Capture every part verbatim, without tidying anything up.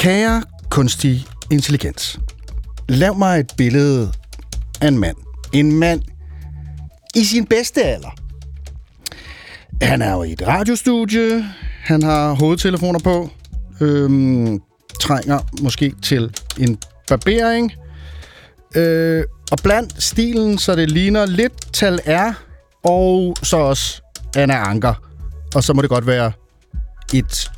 Kære kunstig intelligens, lav mig et billede af en mand. En mand i sin bedste alder. Han er jo i et radiostudie, han har hovedtelefoner på, øhm, trænger måske til en barbering, øh, og blandt stilen, så det ligner lidt Tal R, og så også Anna Ancher. Og så må det godt være et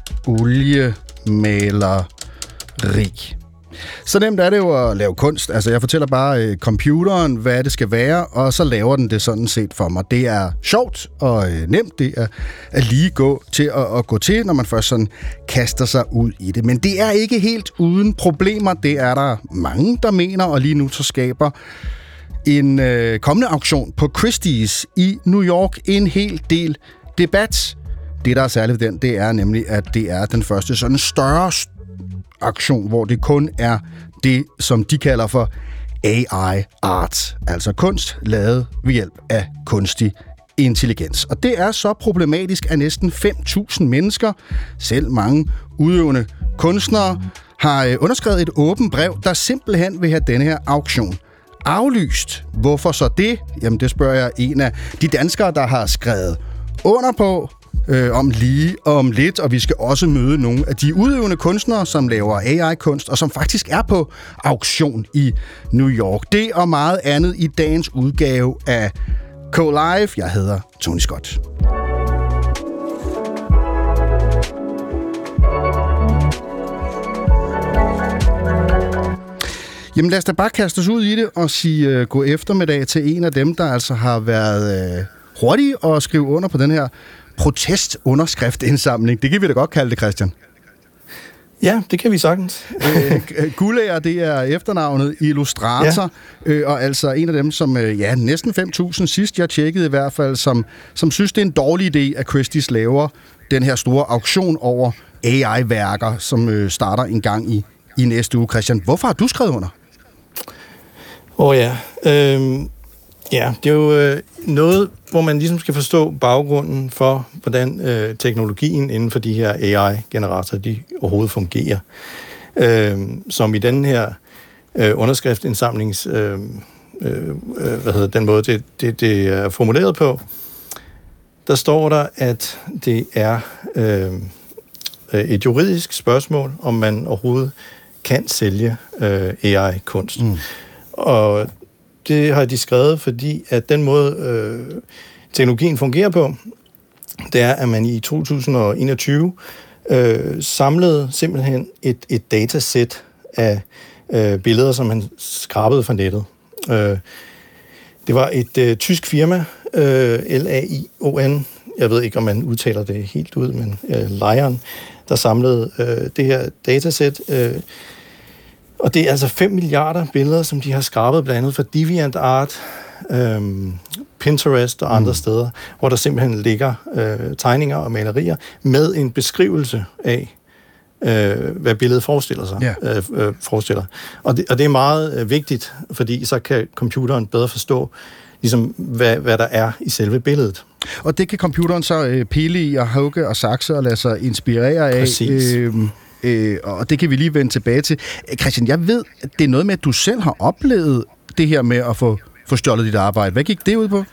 oliemaleri. Så nemt er det jo at lave kunst. Altså, jeg fortæller bare øh, computeren, hvad det skal være, og så laver den det sådan set for mig. Det er sjovt og øh, nemt. Det er at lige gå til at, at gå til, når man først sådan kaster sig ud i det. Men det er ikke helt uden problemer. Det er der mange, der mener, og lige nu så skaber en øh, kommende auktion på Christie's i New York en hel del debat. Det, der er særligt ved den, det er nemlig, at det er den første sådan større aktion, hvor det kun er det, som de kalder for A I art, altså kunst lavet ved hjælp af kunstig intelligens. Og det er så problematisk, at næsten fem tusind mennesker, selv mange udøvende kunstnere, har underskrevet et åbent brev, der simpelthen vil have denne her auktion aflyst. Hvorfor så det? Jamen, det spørger jeg en af de danskere, der har skrevet under på øh, om lige og om lidt, og vi skal også møde nogle af de udøvende kunstnere, som laver A I-kunst, og som faktisk er på auktion i New York. Det og meget andet i dagens udgave af K-Live. Jeg hedder Tony Scott. Jamen lad os da bare kaste os ud i det og sige uh, god eftermiddag til en af dem, der altså har været uh, hurtig at skrive under på den her protestunderskriftsindsamling. Det kan vi da godt kalde det, Christian. Ja, det kan vi sagtens. uh, Guldager, det er efternavnet, illustrator, ja. uh, og altså en af dem, som uh, ja, næsten fem tusind sidst, jeg tjekkede i hvert fald, som, som synes, det er en dårlig idé, at Christie's laver den her store auktion over A I-værker, som uh, starter en gang i, i næste uge. Christian, hvorfor har du skrevet under? Åh oh, ja, øhm, ja, det er jo øh, noget, hvor man ligesom skal forstå baggrunden for, hvordan øh, teknologien inden for de her A I-generatorer, de overhovedet fungerer. Øhm, som i den her øh, underskriftsindsamlings, øh, øh, hvad hedder den måde, det, det, det er formuleret på, der står der, at det er øh, et juridisk spørgsmål, om man overhovedet kan sælge øh, A I-kunst. Mm. Og det har de skrevet, fordi at den måde, øh, teknologien fungerer på, det er, at man i to tusind og enogtyve øh, samlede simpelthen et, et datasæt af øh, billeder, som man skrabede fra nettet. Øh, det var et øh, tysk firma, øh, L A I O N, jeg ved ikke, om man udtaler det helt ud, men øh, Lion, der samlede øh, det her datasæt. Øh, og det er altså fem milliarder billeder, som de har skrabet blandt andet fra DeviantArt, øh, Pinterest og andre mm. steder, hvor der simpelthen ligger øh, tegninger og malerier med en beskrivelse af, øh, hvad billedet forestiller sig. Yeah. Øh, øh, forestiller. Og, det, og det er meget øh, vigtigt, fordi så kan computeren bedre forstå, ligesom hvad, hvad der er i selve billedet. Og det kan computeren så øh, pille i og hugge og sakse og lade sig inspirere af. Præcis. Øh, øh, og det kan vi lige vende tilbage til. Christian, jeg ved, at det er noget med, at du selv har oplevet det her med at få, få stjålet dit arbejde. Hvad gik det ud på?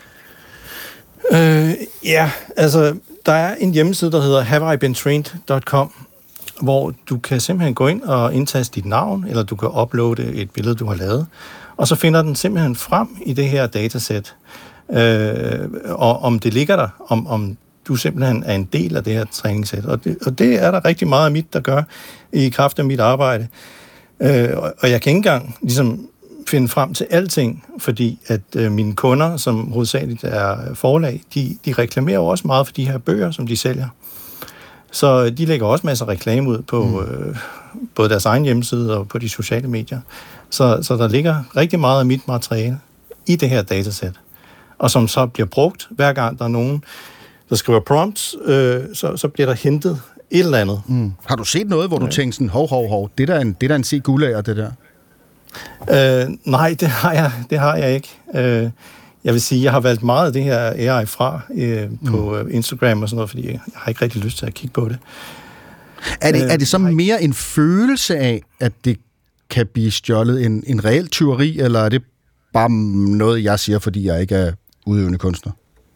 Øh, ja, altså, der er en hjemmeside, der hedder have I been trained dot com, hvor du kan simpelthen gå ind og indtaste dit navn, eller du kan uploade et billede, du har lavet, og så finder den simpelthen frem i det her datasæt. Øh, og om det ligger der, om, om du simpelthen er en del af det her træningssæt. Og det, og det er der rigtig meget af mit, der gør i kraft af mit arbejde. Øh, og, og jeg kan ikke engang ligesom finde frem til alting, fordi at øh, mine kunder, som hovedsageligt er forlag, de, de reklamerer også meget for de her bøger, som de sælger. Så de lægger også masser af reklame ud på mm. øh, både deres egen hjemmeside og på de sociale medier. Så, så der ligger rigtig meget af mit materiale i det her datasæt, og som så bliver brugt, hver gang der er nogen, der skriver prompts, øh, så, så bliver der hentet et eller andet. Mm. Har du set noget, hvor du ja. tænker sådan, hov, hov, hov, det der er en, det der er en C. Guldager, det der? Øh, nej, det har jeg, det har jeg ikke. Øh, jeg vil sige, jeg har valgt meget af det her A I fra øh, på mm. Instagram og sådan noget, fordi jeg har ikke rigtig lyst til at kigge på det. Er det, er det så mere en følelse af, at det kan blive stjålet en, en reel tyveri, eller er det bare noget, jeg siger, fordi jeg ikke er udøvende kunstner?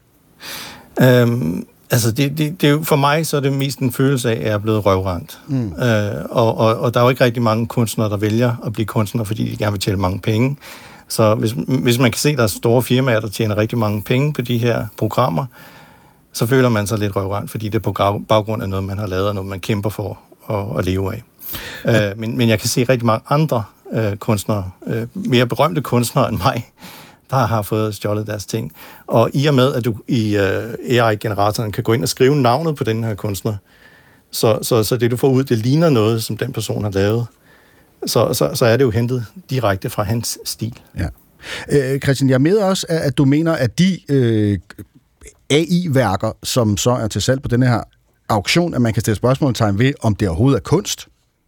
Øhm, altså, det, det, det er jo, for mig så er det mest en følelse af, at jeg er blevet røvrendt. Mm. Øh, og, og, og der er jo ikke rigtig mange kunstnere, der vælger at blive kunstnere, fordi de gerne vil tjene mange penge. Så hvis, hvis man kan se, at der er store firmaer, der tjener rigtig mange penge på de her programmer, så føler man sig lidt røvrendt, fordi det er på baggrund af noget, man har lavet, og noget, man kæmper for at, at leve af. Øh, men, men jeg kan se rigtig mange andre øh, kunstnere, øh, mere berømte kunstnere end mig, der har fået stjålet deres ting. Og i og med, at du i øh, A I-generatoren kan gå ind og skrive navnet på den her kunstner, så, så, så det, du får ud, det ligner noget, som den person har lavet. Så, så, så er det jo hentet direkte fra hans stil. Ja. Øh, Christian, jeg er med også, at du mener, at de øh, A I-værker, som så er til salg på den her auktion, at man kan stille spørgsmålstegn ved, om det overhovedet er kunst?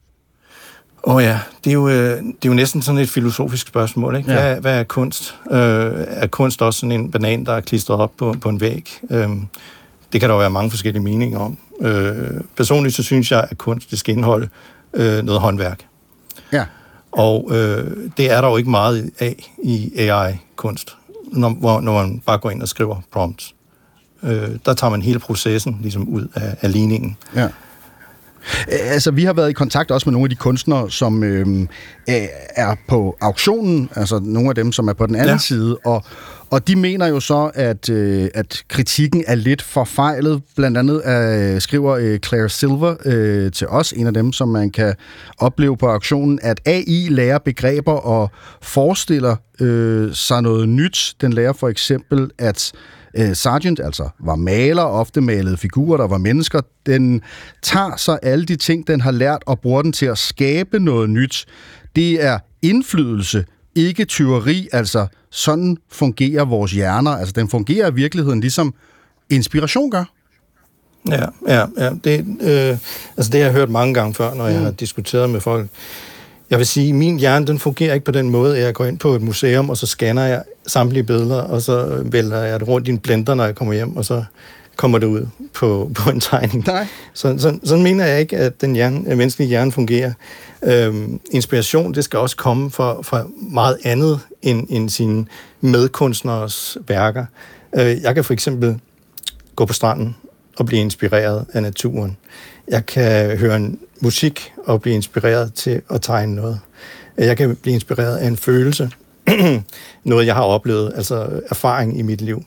Åh oh ja, det er, jo, det er jo næsten sådan et filosofisk spørgsmål, ikke? Hvad, ja. hvad er kunst? Øh, er kunst også sådan en banan, der er klistret op på, på en væg? Øh, det kan der jo være mange forskellige meninger om. Øh, personligt så synes jeg, at kunst det skal indeholde øh, noget håndværk. Ja. Og øh, det er der jo ikke meget af i A I-kunst, når, når man bare går ind og skriver prompts. Øh, der tager man hele processen ligesom ud af, af ligningen. Ja. Altså, vi har været i kontakt også med nogle af de kunstnere, som øh, er på auktionen, altså nogle af dem, som er på den anden ja. side, og, og de mener jo så, at, øh, at kritikken er lidt forfejlet. Blandt andet øh, skriver øh, Claire Silver øh, til os, en af dem, som man kan opleve på auktionen, at A I lærer begreber og forestiller øh, sig noget nyt. Den lærer for eksempel, at Uh, Sargent altså var maler, ofte malede figurer, der var mennesker. Den tager så alle de ting, den har lært, og bruger den til at skabe noget nyt. Det er indflydelse, ikke tyveri. Altså, sådan fungerer vores hjerner. Altså, den fungerer i virkeligheden ligesom inspiration gør. Ja, ja, ja. Det, øh, altså, det har jeg hørt mange gange før, når jeg mm. har diskuteret med folk. Jeg vil sige, at min hjerne, den fungerer ikke på den måde, at jeg går ind på et museum, og så scanner jeg samtlige billeder, og så vælter jeg det rundt i en blender, når jeg kommer hjem, og så kommer det ud på, på en tegning. Nej. Så, så, sådan mener jeg ikke, at den hjerne, at menneskelige hjerne fungerer. Øhm, inspiration, det skal også komme fra, fra meget andet end, end sine medkunstneres værker. Øh, jeg kan for eksempel gå på stranden og blive inspireret af naturen. Jeg kan høre en musik og blive inspireret til at tegne noget. Jeg kan blive inspireret af en følelse. Noget, jeg har oplevet, altså erfaring i mit liv.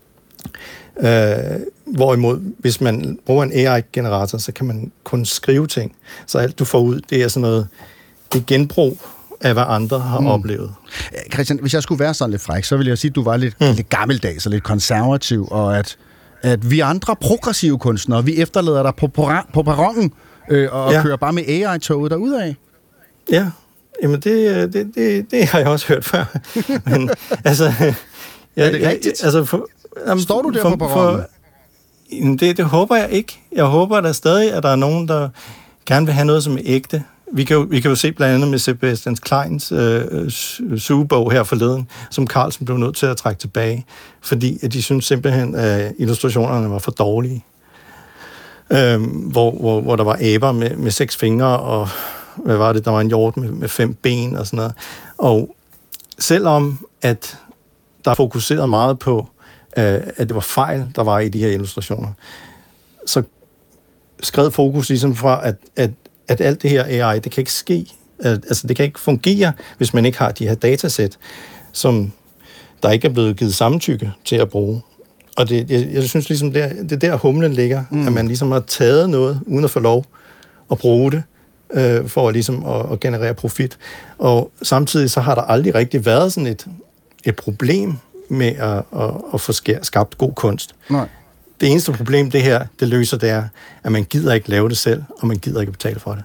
Øh, hvorimod, hvis man bruger en A I-generator, så kan man kun skrive ting. Så alt, du får ud, det er sådan noget, det er genbrug af, hvad andre har mm. oplevet. Christian, hvis jeg skulle være sådan lidt fræk, så ville jeg sige, at du var lidt, mm. lidt gammeldags og lidt konservativ, og at, at vi andre progressive kunstnere, vi efterlader dig på, på, på perronen, øh, og ja. kører bare med A I-toget derudad. Ja, jamen det, det, det, det har jeg også hørt før. Men altså... Jeg, er det rigtigt? Altså, for, jamen, Står du der for, på perronen? Det, det håber jeg ikke. Jeg håber at der stadig, at der er nogen, der gerne vil have noget som er ægte. Vi kan jo, vi kan jo se blandt andet med Sebastian Kleins øh, sugebog her forleden, som Carlsen blev nødt til at trække tilbage, fordi at de synes simpelthen, at illustrationerne var for dårlige. Øhm, hvor, hvor, hvor der var aber med, med seks fingre, og hvad var det, der var en hjort med, med fem ben og sådan noget. Og selvom at der er fokuseret meget på, øh, at det var fejl, der var i de her illustrationer, så skred fokus ligesom fra, at, at, at alt det her A I, det kan ikke ske. Altså, det kan ikke fungere, hvis man ikke har de her datasæt, som der ikke er blevet givet samtykke til at bruge. Og det, jeg, jeg synes ligesom, det er, det er der humlen ligger, mm. at man ligesom har taget noget, uden at få lov at bruge det, øh, for ligesom at, at generere profit. Og samtidig så har der aldrig rigtig været sådan et, et problem med at, at, at få skabt god kunst. Nej. Det eneste problem, det her, det løser, det er, at man gider ikke lave det selv, og man gider ikke betale for det.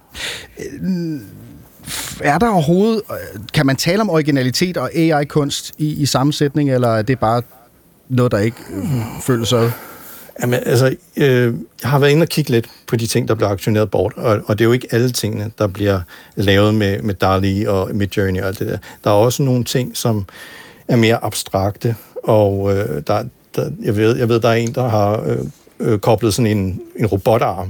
Er der overhovedet, kan man tale om originalitet og A I-kunst i, i sammensætning, eller er det bare noget, der ikke øh, føles ad? Jamen, altså, øh, jeg har været inde og kigge lidt på de ting, der bliver aktioneret bort, og, og det er jo ikke alle tingene, der bliver lavet med, med DALL-E og Midjourney og alt det der. Der er også nogle ting, som er mere abstrakte, og øh, der, der, jeg, ved, jeg ved, der er en, der har øh, øh, koblet sådan en, en robotarm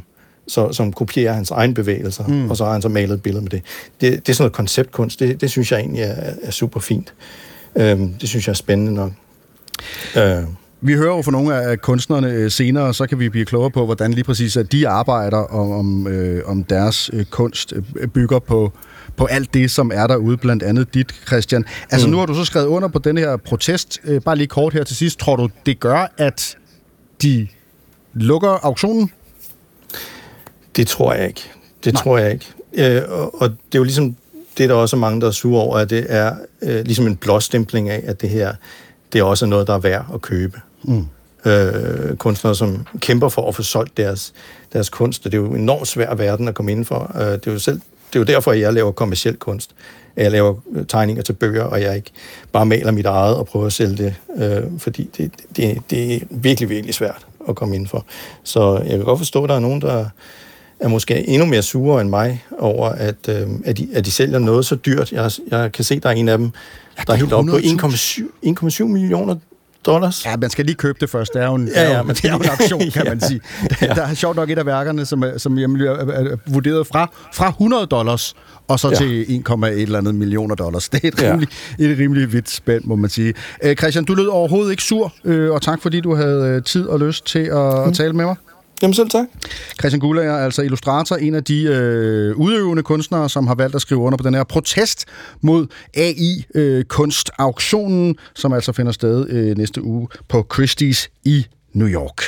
så, som kopierer hans egen bevægelser, mm. og så har han så malet et billede med det. Det, det er sådan noget konceptkunst, det, det synes jeg egentlig er, er super fint. Øhm, det synes jeg er spændende nok. Øh. Vi hører jo fra nogle af kunstnerne senere, så kan vi blive klogere på, hvordan lige præcis at de arbejder, om, om, øh, om deres øh, kunst bygger på, på alt det, som er derude, blandt andet dit, Christian. Altså mm. nu har du så skrevet under på den her protest. Øh, bare lige kort her til sidst. Tror du, det gør, at de lukker auktionen? Det tror jeg ikke. Det Nej. tror jeg ikke. Øh, og, og det er jo ligesom, det er der også mange, der er sure over, at det er øh, ligesom en blåstempling af, at det her, det er også noget, der er værd at købe. Mm. Øh, kunstnere, som kæmper for at få solgt deres, deres kunst. Det er jo en enormt svær verden at komme ind for. Øh, det er jo selv, det er jo derfor, at jeg laver kommerciel kunst. Jeg laver tegninger til bøger, og jeg ikke bare maler mit eget og prøver at sælge det, øh, fordi det, det, det er virkelig, virkelig svært at komme ind for. Så jeg kan godt forstå, at der er nogen, der er måske endnu mere sure end mig over, at, øh, at, de, at de sælger noget så dyrt. Jeg, jeg kan se, at der er en af dem, der er helt oppe på en komma syv millioner dollars. Ja, man skal lige købe det først. Det er jo en, ja, ja, det er jo en auktion, kan ja. man sige. Der, der er sjovt nok et af værkerne, som, er, som er, er vurderet fra, fra hundrede dollars og så ja. til en komma et eller andet millioner dollars. Det er et rimelig, ja. et rimelig vidt spænd, må man sige. Øh, Christian, du lød overhovedet ikke sur, øh, og tak fordi du havde tid og lyst til at, mm. at tale med mig. Jamen selv tak. Christian Guldager er altså illustrator, en af de øh, udøvende kunstnere, som har valgt at skrive under på den her protest mod A I-kunstauktionen, øh, som altså finder sted øh, næste uge på Christie's i New York.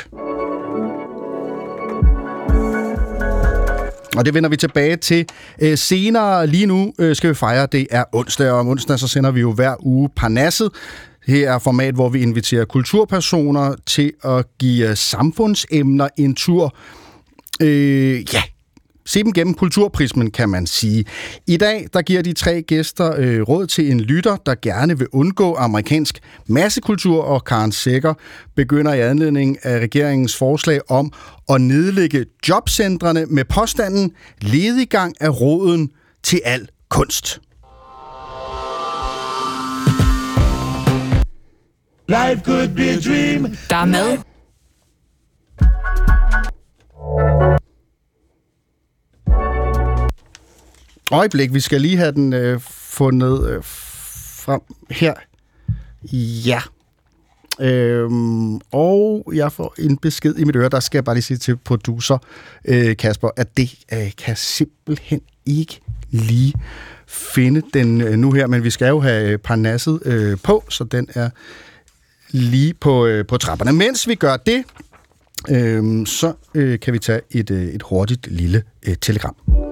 Og det vender vi tilbage til øh, senere. Lige nu øh, skal vi fejre, det er onsdag, og om onsdag så sender vi jo hver uge Parnasset. Her er format, hvor vi inviterer kulturpersoner til at give samfundsemner en tur. Øh, ja, se dem gennem kulturprismen, kan man sige. I dag, der giver de tre gæster øh, råd til en lytter, der gerne vil undgå amerikansk massekultur, og Karen Sækker begynder i anledning af regeringens forslag om at nedlægge jobcentrene med påstanden lediggang er roden til al kunst. Life could be a dream. Der er mad. Øjeblik, vi skal lige have den øh, fundet øh, frem her. Ja. Øhm, og jeg får en besked i mit øre, der skal jeg bare lige sige til producer øh, Kasper, at det øh, kan simpelthen ikke lige finde den øh, nu her, men vi skal jo have Parnasset øh, på, så den er lige på, øh, på trapperne. Mens vi gør det, øh, så øh, kan vi tage et, øh, et hurtigt lille øh, telegram.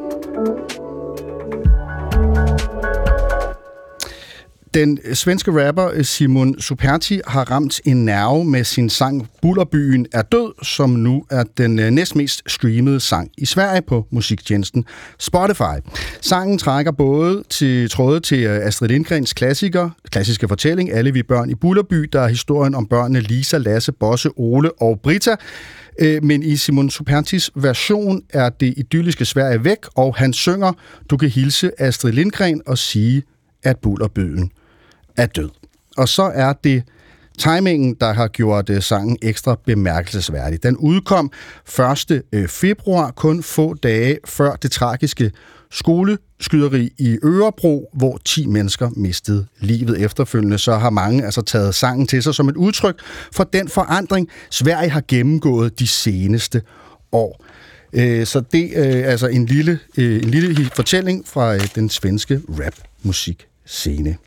Den svenske rapper Simon Superti har ramt en nerve med sin sang Bullerbyen er død, som nu er den næstmest streamede sang i Sverige på musiktjenesten Spotify. Sangen trækker både til tråde til Astrid Lindgrens klassiker, klassiske fortælling Alle vi børn i Bullerby, der er historien om børnene Lisa, Lasse, Bosse, Ole og Britta. Men i Simon Supertis version er det idylliske Sverige væk, og han synger, du kan hilse Astrid Lindgren og sige, at Bullerbyen er død. Og så er det timingen, der har gjort sangen ekstra bemærkelsesværdig. Den udkom første februar, kun få dage før det tragiske skoleskyderi i Örebro, hvor ti mennesker mistede livet efterfølgende. Så har mange altså taget sangen til sig som et udtryk for den forandring, Sverige har gennemgået de seneste år. Så det er altså en lille, en lille fortælling fra den svenske rap-musikscene.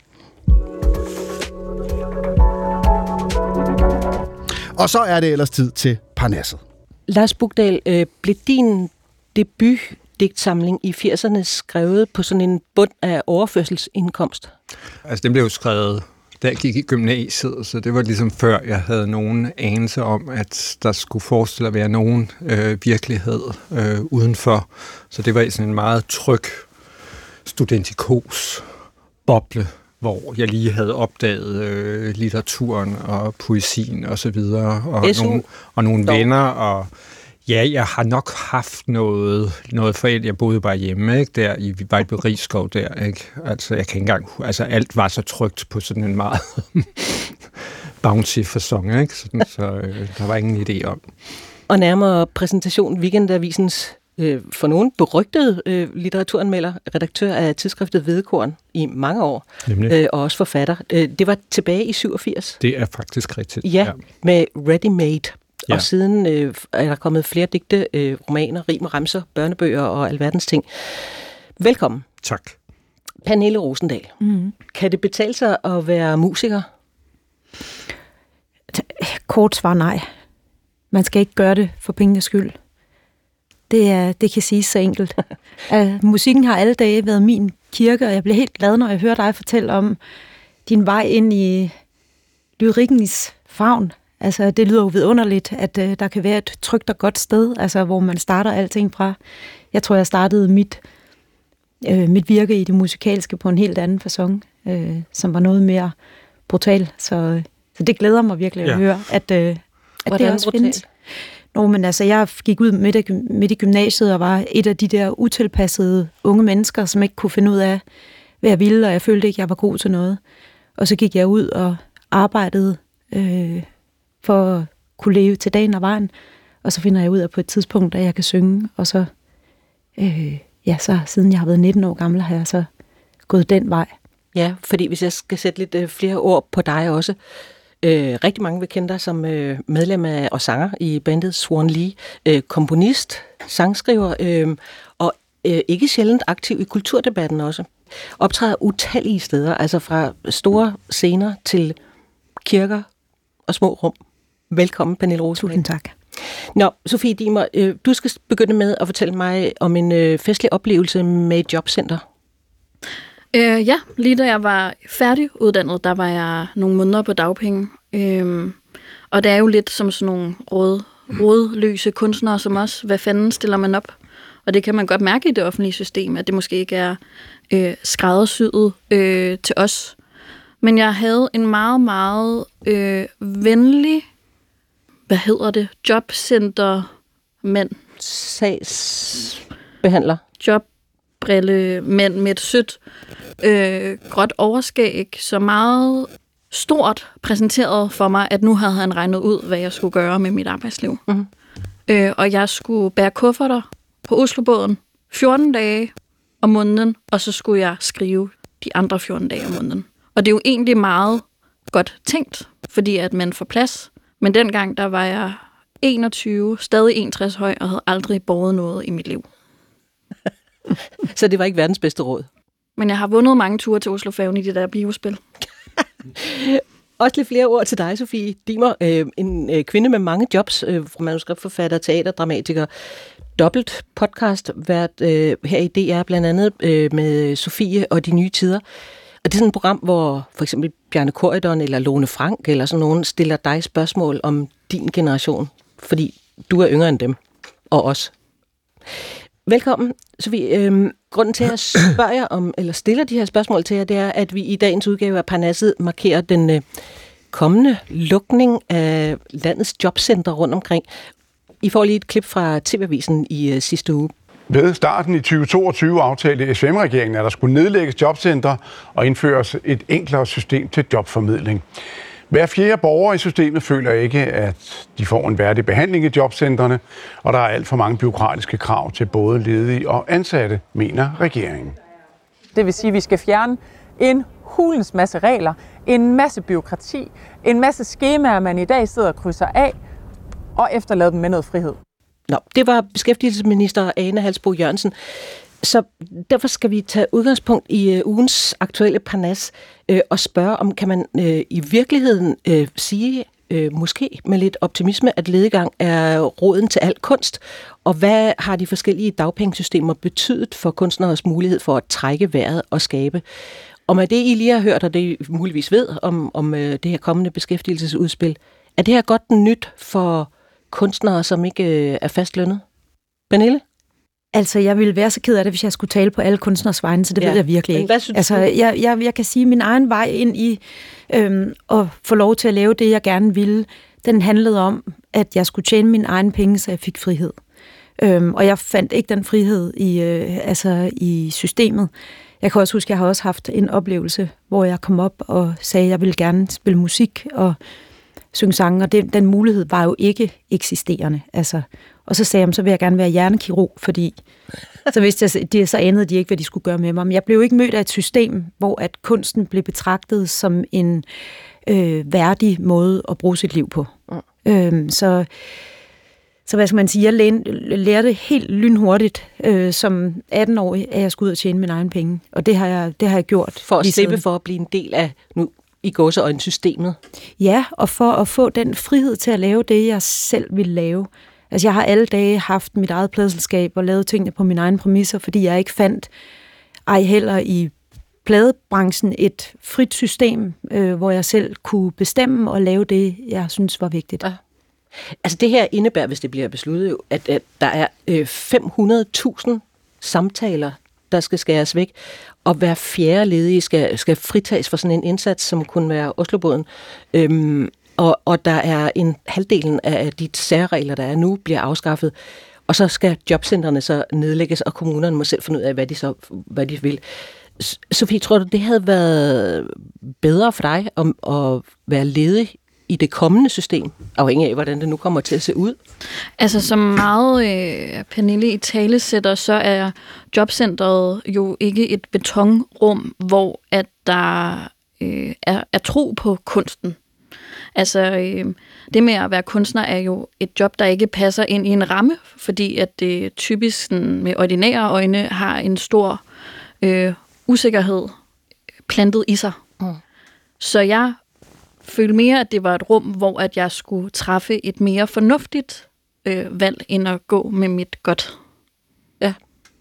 Og så er det ellers tid til Parnasset. Lars Bukdal, øh, blev din debutdigtsamling i firserne skrevet på sådan en bund af overførselsindkomst? Altså, den blev jo skrevet, da jeg gik i gymnasiet, så det var ligesom før, jeg havde nogen anelse om, at der skulle forestille at være nogen øh, virkelighed øh, udenfor. Så det var sådan en meget tryg studentikos boble, hvor jeg lige havde opdaget øh, litteraturen og poesien og så videre, og nogle, og nogle venner, og ja, jeg har nok haft noget, noget forældre. Jeg boede bare hjemme, ikke, der i Vejlby-Rigskov der, ikke? Altså, jeg kan ikke engang, altså alt var så trygt på sådan en meget bouncy facon, ikke? Sådan, så øh, der var ingen idé om. Og nærmere præsentation Weekendavisens øh, for nogen berygtet øh, litteraturanmelder, redaktør af tidsskriftet Hvedekorn i mange år, øh, og også forfatter. Øh, det var tilbage i syvogfirs. Det er faktisk rigtigt. Ja, ja. Med Ready Made. Ja. Og siden øh, er der kommet flere digte, øh, romaner, rim og remser, børnebøger og alverdens ting. Velkommen. Tak. Pernille Rosendahl. Mm. Kan det betale sig at være musiker? Kort svar nej. Man skal ikke gøre det for pengenes skyld. Det, er, det kan siges så enkelt. uh, musikken har alle dage været min kirke, og jeg bliver helt glad, når jeg hører dig fortælle om din vej ind i lyrikkens favn. Altså, det lyder jo vidunderligt, at uh, der kan være et trygt og godt sted, altså, hvor man starter alting fra. Jeg tror, jeg startede mit, uh, mit virke i det musikalske på en helt anden facon, uh, som var noget mere brutal. Så, så det glæder mig virkelig at ja. høre, at, uh, at det også brutal? Findes. Nå, men altså, jeg gik ud midt i, midt i gymnasiet og var et af de der utilpassede unge mennesker, som ikke kunne finde ud af, hvad jeg ville, og jeg følte ikke, jeg var god til noget. Og så gik jeg ud og arbejdede øh, for at kunne leve til dagen og vejen, og så finder jeg ud af på et tidspunkt, at jeg kan synge, og så, øh, ja, så siden jeg har været nitten år gammel, har jeg så gået den vej. Ja, fordi hvis jeg skal sætte lidt øh, flere ord på dig også, Øh, rigtig mange vil kende dig som øh, medlem af og sanger i bandet Swan Lee, øh, komponist, sangskriver øh, og øh, ikke sjældent aktiv i kulturdebatten også. Optræder utallige steder, altså fra store scener til kirker og små rum. Velkommen, Pernille Rosendahl. Tusind tak. Nå, Sofie Dimmer, øh, du skal begynde med at fortælle mig om en øh, festlig oplevelse med et jobcenter. Øh, ja, lige da jeg var færdiguddannet, der var jeg nogle måneder på dagpenge. Øh, og det er jo lidt som sådan nogle råd, rådløse kunstnere som os. Hvad fanden stiller man op? Og det kan man godt mærke i det offentlige system, at det måske ikke er øh, skræddersyet øh, til os. Men jeg havde en meget, meget øh, venlig, hvad hedder det, jobcentermand. Sagsbehandler. Job brille mænd med et sødt øh, gråt overskæg, så meget stort præsenteret for mig, at nu havde han regnet ud, hvad jeg skulle gøre med mit arbejdsliv. Mm-hmm. Øh, og jeg skulle bære kufferter på Oslobåden fjorten dage om måneden, og så skulle jeg skrive de andre fjorten dage om måneden. Og det er jo egentlig meget godt tænkt, fordi at man får plads. Men dengang, der var jeg enogtyve, stadig enogtres høj, og havde aldrig båret noget i mit liv. Så det var ikke verdens bedste råd. Men jeg har vundet mange ture til Oslofærgen i det der biospil. Også lidt flere ord til dig, Sofie Dimmer. Øh, en øh, kvinde med mange jobs, øh, fra manuskriptforfatter, teater, dramatiker, dobbelt podcast, vært øh, her i D R blandt andet øh, med Sofie og de nye tider. Og det er sådan et program, hvor for eksempel Bjarne Corydon eller Lone Frank eller sådan nogen stiller dig spørgsmål om din generation, fordi du er yngre end dem og os. Velkommen, Sofie. Øhm, grunden til, at jeg spørger jer om, eller stiller de her spørgsmål til jer, det er, at vi i dagens udgave af Parnasset markerer den øh, kommende lukning af landets jobcenter rundt omkring. I får lige et klip fra T V-avisen i øh, sidste uge. Ved starten i tyve toogtyve aftalte S V M-regeringen, at der skulle nedlægges jobcenter og indføres et enklere system til jobformidling. Hver fjerde borger i systemet føler ikke, at de får en værdig behandling i jobcentrene, og der er alt for mange bureaukratiske krav til både ledige og ansatte, mener regeringen. Det vil sige, at vi skal fjerne en hulens masse regler, en masse bureaukrati, en masse skemaer, man i dag sidder og krydser af, og efterlade dem med noget frihed. Nå, det var beskæftigelsesminister Ane Halsboe Jørgensen. Så derfor skal vi tage udgangspunkt i øh, ugens aktuelle Parnas øh, og spørge om, kan man øh, i virkeligheden øh, sige, øh, måske med lidt optimisme, at lediggang er roden til al kunst, og hvad har de forskellige dagpengesystemer betydet for kunstneres mulighed for at trække vejret og skabe? Og med det, I lige har hørt, og det I muligvis ved om, om øh, det her kommende beskæftigelsesudspil, er det her godt nyt for kunstnere, som ikke øh, er fastlønnet? Pernille? Altså, jeg ville være så ked af det, hvis jeg skulle tale på alle kunstners vegne, så det ja. ved jeg virkelig ikke. Hvad synes altså, du? Jeg, jeg, jeg kan sige, at min egen vej ind i øhm, at få lov til at lave det, jeg gerne ville, den handlede om, at jeg skulle tjene mine egne penge, så jeg fik frihed. Øhm, og jeg fandt ikke den frihed i, øh, altså, i systemet. Jeg kan også huske, at jeg har også haft en oplevelse, hvor jeg kom op og sagde, at jeg ville gerne spille musik og synge sange, og det, den mulighed var jo ikke eksisterende. Altså, Og så sagde jeg, så vil jeg gerne være hjernekirurg, fordi så vidste jeg, de, så anede de ikke, hvad de skulle gøre med mig. Men jeg blev ikke mødt af et system, hvor at kunsten blev betragtet som en øh, værdig måde at bruge sit liv på. Mm. Øhm, så, så hvad skal man sige, jeg lærte helt lynhurtigt øh, som atten-årig, at jeg skulle ud og tjene mine egne penge. Og det har jeg, det har jeg gjort. For at slippe for at blive en del af nu i gåseøjne systemet. Ja, og for at få den frihed til at lave det, jeg selv ville lave. Altså, jeg har alle dage haft mit eget pladeselskab og lavet tingene på mine egne præmisser, fordi jeg ikke fandt, ej heller i pladebranchen, et frit system, øh, hvor jeg selv kunne bestemme og lave det, jeg synes var vigtigt. Ja. Altså, det her indebærer, hvis det bliver besluttet, at, at der er øh, fem hundrede tusind samtaler, der skal skæres væk, og hver fjerde ledige skal, skal fritages for sådan en indsats, som kunne være Oslobåden. Øhm, og, og der er en halvdelen af de særregler, der er nu, bliver afskaffet. Og så skal jobcentrene så nedlægges, og kommunerne må selv finde ud af, hvad de, så, hvad de vil. Sofie, tror du, det havde været bedre for dig at, at være ledig i det kommende system, afhængig af, hvordan det nu kommer til at se ud? Altså, som meget øh, Pernille i tale sætter, så er jobcentret jo ikke et betonrum, hvor at der øh, er, er tro på kunsten. Altså, øh, det med at være kunstner er jo et job, der ikke passer ind i en ramme, fordi at det typisk sådan, med ordinære øjne har en stor øh, usikkerhed plantet i sig. Mm. Så jeg følte mere, at det var et rum, hvor at jeg skulle træffe et mere fornuftigt øh, valg, end at gå med mit godt. Ja.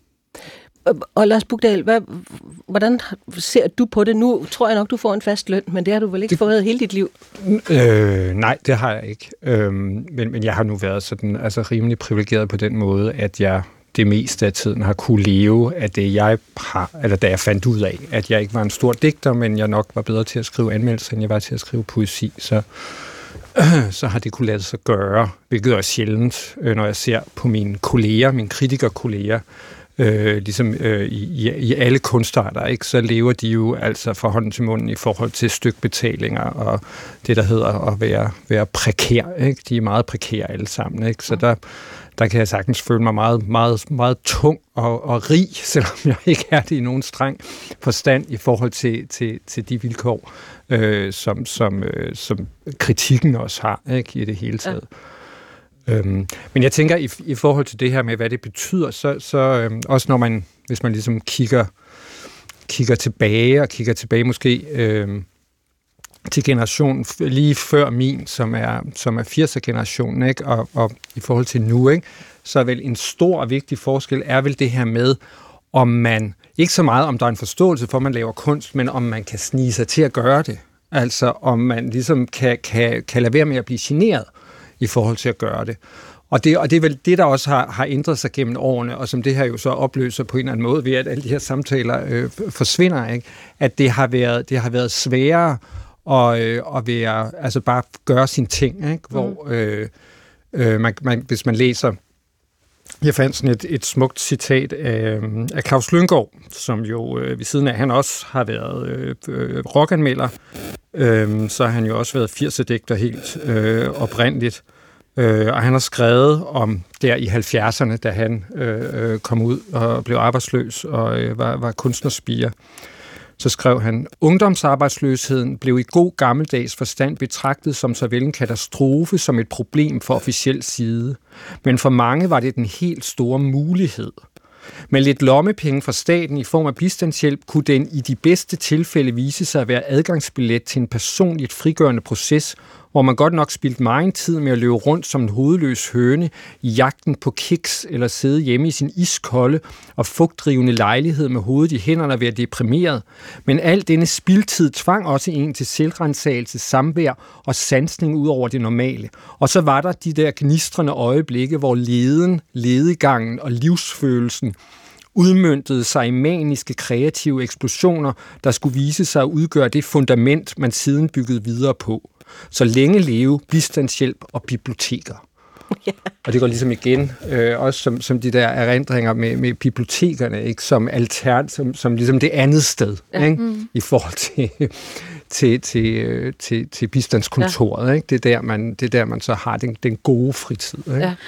Og Lars Bukdahl, hvad, hvordan ser du på det? Nu tror jeg nok, du får en fast løn, men det har du vel ikke det, fået hele dit liv? Øh, nej, det har jeg ikke. Øhm, men, men jeg har nu været sådan, altså rimelig privilegeret på den måde, at jeg det meste af tiden har kunne leve af det, jeg har, eller da jeg fandt ud af, at jeg ikke var en stor digter, men jeg nok var bedre til at skrive anmeldelser, end jeg var til at skrive poesi, så, øh, så har det kunne lade sig gøre, hvilket er sjældent, øh, når jeg ser på mine kolleger, mine kritikerkolleger, øh, ligesom øh, i, i alle kunstarter, ikke? Så lever de jo altså fra hånden til munden i forhold til stykbetalinger og det, der hedder at være, være prekær, ikke? De er meget prekære alle sammen, ikke? Så der der kan jeg sagtens føle mig meget, meget, meget tung og, og rig, selvom jeg ikke er det i nogen streng forstand i forhold til, til, til de vilkår, øh, som, som, øh, som kritikken også har, ikke, i det hele taget. Ja. Øhm, men jeg tænker, i, i forhold til det her med, hvad det betyder, så, så øh, også når man, hvis man ligesom kigger, kigger tilbage, og kigger tilbage måske øh, til generationen lige før min, som er, som er firser-generationen, ikke? Og, og i forhold til nu, ikke? Så er vel en stor og vigtig forskel, er vel det her med, om man, ikke så meget om der er en forståelse for, at man laver kunst, men om man kan snige sig til at gøre det. Altså om man ligesom kan, kan, kan lade være med at blive generet i forhold til at gøre det. Og det, og det er vel det, der også har, har ændret sig gennem årene, og som det her jo så opløser på en eller anden måde, ved at alle de her samtaler øh, forsvinder, ikke? At det har været, det har været sværere og, øh, og være, altså bare gøre sine ting, ikke? Hvor øh, øh, man, man, hvis man læser, jeg fandt sådan et, et smukt citat af, af Claus Lynggaard, som jo øh, ved siden af, han også har været øh, øh, rockanmelder, øh, så har han jo også været firserne-digter helt øh, oprindeligt, øh, og han har skrevet om der i halvfjerdserne, da han øh, kom ud og blev arbejdsløs og øh, var, var kunstnerspire. Så skrev han, ungdomsarbejdsløsheden blev i god gammeldags forstand betragtet som såvel en katastrofe som et problem for officiel side. Men for mange var det den helt store mulighed. Med lidt lommepenge fra staten i form af bistandshjælp kunne den i de bedste tilfælde vise sig at være adgangsbillet til en personligt frigørende proces, hvor man godt nok spildte meget tid med at løbe rundt som en hovedløs høne i jagten på kiks eller sidde hjemme i sin iskolde og fugtdrivende lejlighed med hovedet i hænderne og være deprimeret. Men al denne spildtid tvang også en til selvrensagelse, samvær og sansning ud over det normale. Og så var der de der gnistrende øjeblikke, hvor leden, ledegangen og livsfølelsen udmøntede sig i maniske kreative eksplosioner, der skulle vise sig at udgøre det fundament, man siden byggede videre på. Så længe leve, bistandshjælp og biblioteker. Yeah. Og det går ligesom igen, øh, også som, som de der erindringer med, med bibliotekerne, ikke? Som altern, som, som ligesom det andet sted, ja. Ikke? Mm. I forhold til, til, til, til, til bistandskontoret. Ja. Ikke? Det, er der, man, det er der, man så har den, den gode fritid. Ikke? Ja.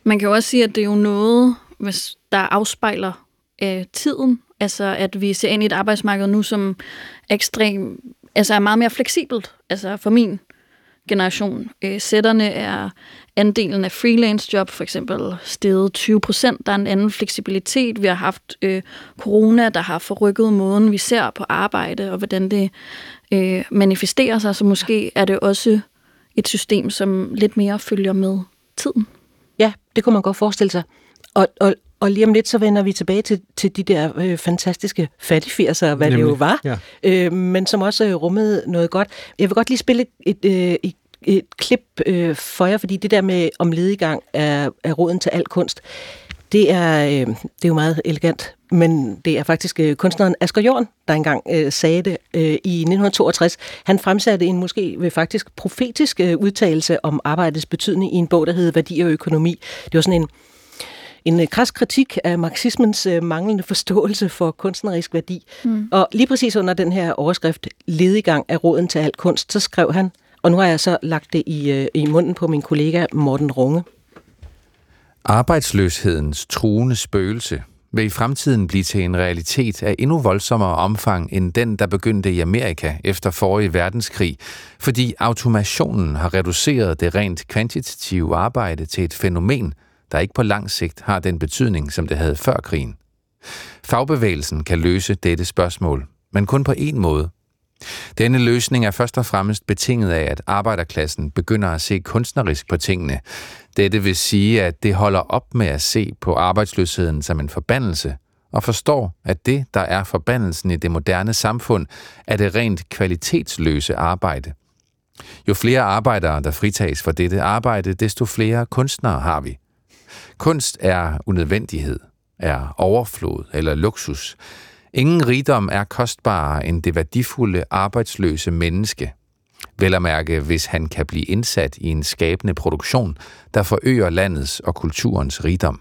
Man kan jo også sige, at det er jo noget, hvis der afspejler øh, tiden. Altså, at vi ser ind i et arbejdsmarked nu, som ekstrem, altså er meget mere fleksibelt. Altså for min generation. Øh, sætterne er andelen af freelance job, for eksempel steget tyve procent. Der er en anden fleksibilitet. Vi har haft øh, corona, der har forrykket måden, vi ser på arbejde, og hvordan det øh, manifesterer sig. Så måske er det også et system, som lidt mere følger med tiden. Ja, det kunne man godt forestille sig. Og, og, og lige om lidt, så vender vi tilbage til, til de der øh, fantastiske fattigfirser, hvad Nemlig. det jo var, ja. øh, men som også øh, rummede noget godt. Jeg vil godt lige spille et, et, et, et klip øh, for jer, fordi det der med om lediggang er, er roden til al kunst, det er, øh, det er jo meget elegant, men det er faktisk øh, kunstneren Asger Jorn, der engang øh, sagde det øh, i nitten toogtres. Han fremsatte en måske øh, faktisk profetisk øh, udtalelse om arbejdets betydning i en bog, der hed Værdi og økonomi. Det var sådan en En kras kritik af marxismens øh, manglende forståelse for kunstnerisk værdi. Mm. Og lige præcis under den her overskrift, lediggang er roden til al kunst, så skrev han, og nu har jeg så lagt det i, øh, i munden på min kollega Morten Runge. Arbejdsløshedens truende spøgelse vil i fremtiden blive til en realitet af endnu voldsommere omfang end den, der begyndte i Amerika efter forrige verdenskrig, fordi automationen har reduceret det rent kvantitative arbejde til et fænomen, der ikke på lang sigt har den betydning, som det havde før krigen. Fagbevægelsen kan løse dette spørgsmål, men kun på én måde. Denne løsning er først og fremmest betinget af, at arbejderklassen begynder at se kunstnerisk på tingene. Dette vil sige, at det holder op med at se på arbejdsløsheden som en forbandelse, og forstår, at det, der er forbandelsen i det moderne samfund, er det rent kvalitetsløse arbejde. Jo flere arbejdere, der fritages for dette arbejde, desto flere kunstnere har vi. Kunst er unødvendighed, er overflod eller luksus. Ingen rigdom er kostbarere end det værdifulde, arbejdsløse menneske. Vel at mærke, hvis han kan blive indsat i en skabende produktion, der forøger landets og kulturens rigdom.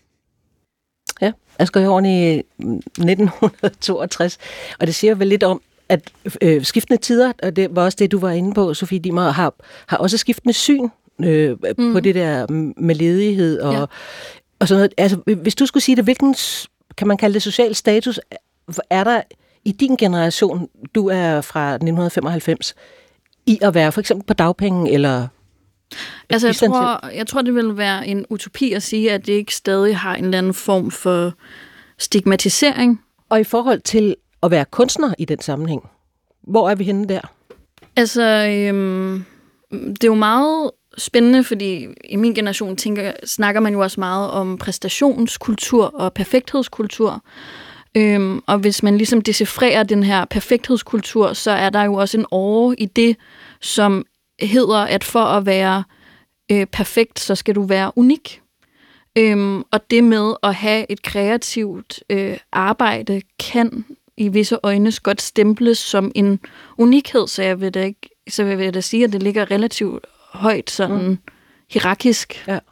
Ja, Asger Jorn i nitten toogtres, og det siger vel lidt om, at øh, skiftende tider, og det var også det, du var inde på, Sofie Dimmer, har, har også skiftende syn øh, mm. på det der med ledighed og, ja. og sådan noget. Altså, hvis du skulle sige det, hvilken, kan man kalde det social status, er der i din generation, du er fra nitten femoghalvfems, i at være for eksempel på dagpenge eller... Altså, jeg tror, jeg tror, det vil være en utopi at sige, at det ikke stadig har en eller anden form for stigmatisering. Og i forhold til at være kunstner i den sammenhæng, hvor er vi henne der? Altså, øhm, det er jo meget spændende, fordi i min generation tænker, snakker man jo også meget om præstationskultur og perfekthedskultur. Øhm, og hvis man ligesom decifrerer den her perfekthedskultur, så er der jo også en åre i det, som hedder, at for at være øh, perfekt, så skal du være unik. Øhm, og det med at have et kreativt øh, arbejde, kan i visse øjne godt stemples som en unikhed, så jeg vil da, ikke, så vil jeg da sige, at det ligger relativt højt sådan mm. hierarkisk. Ja.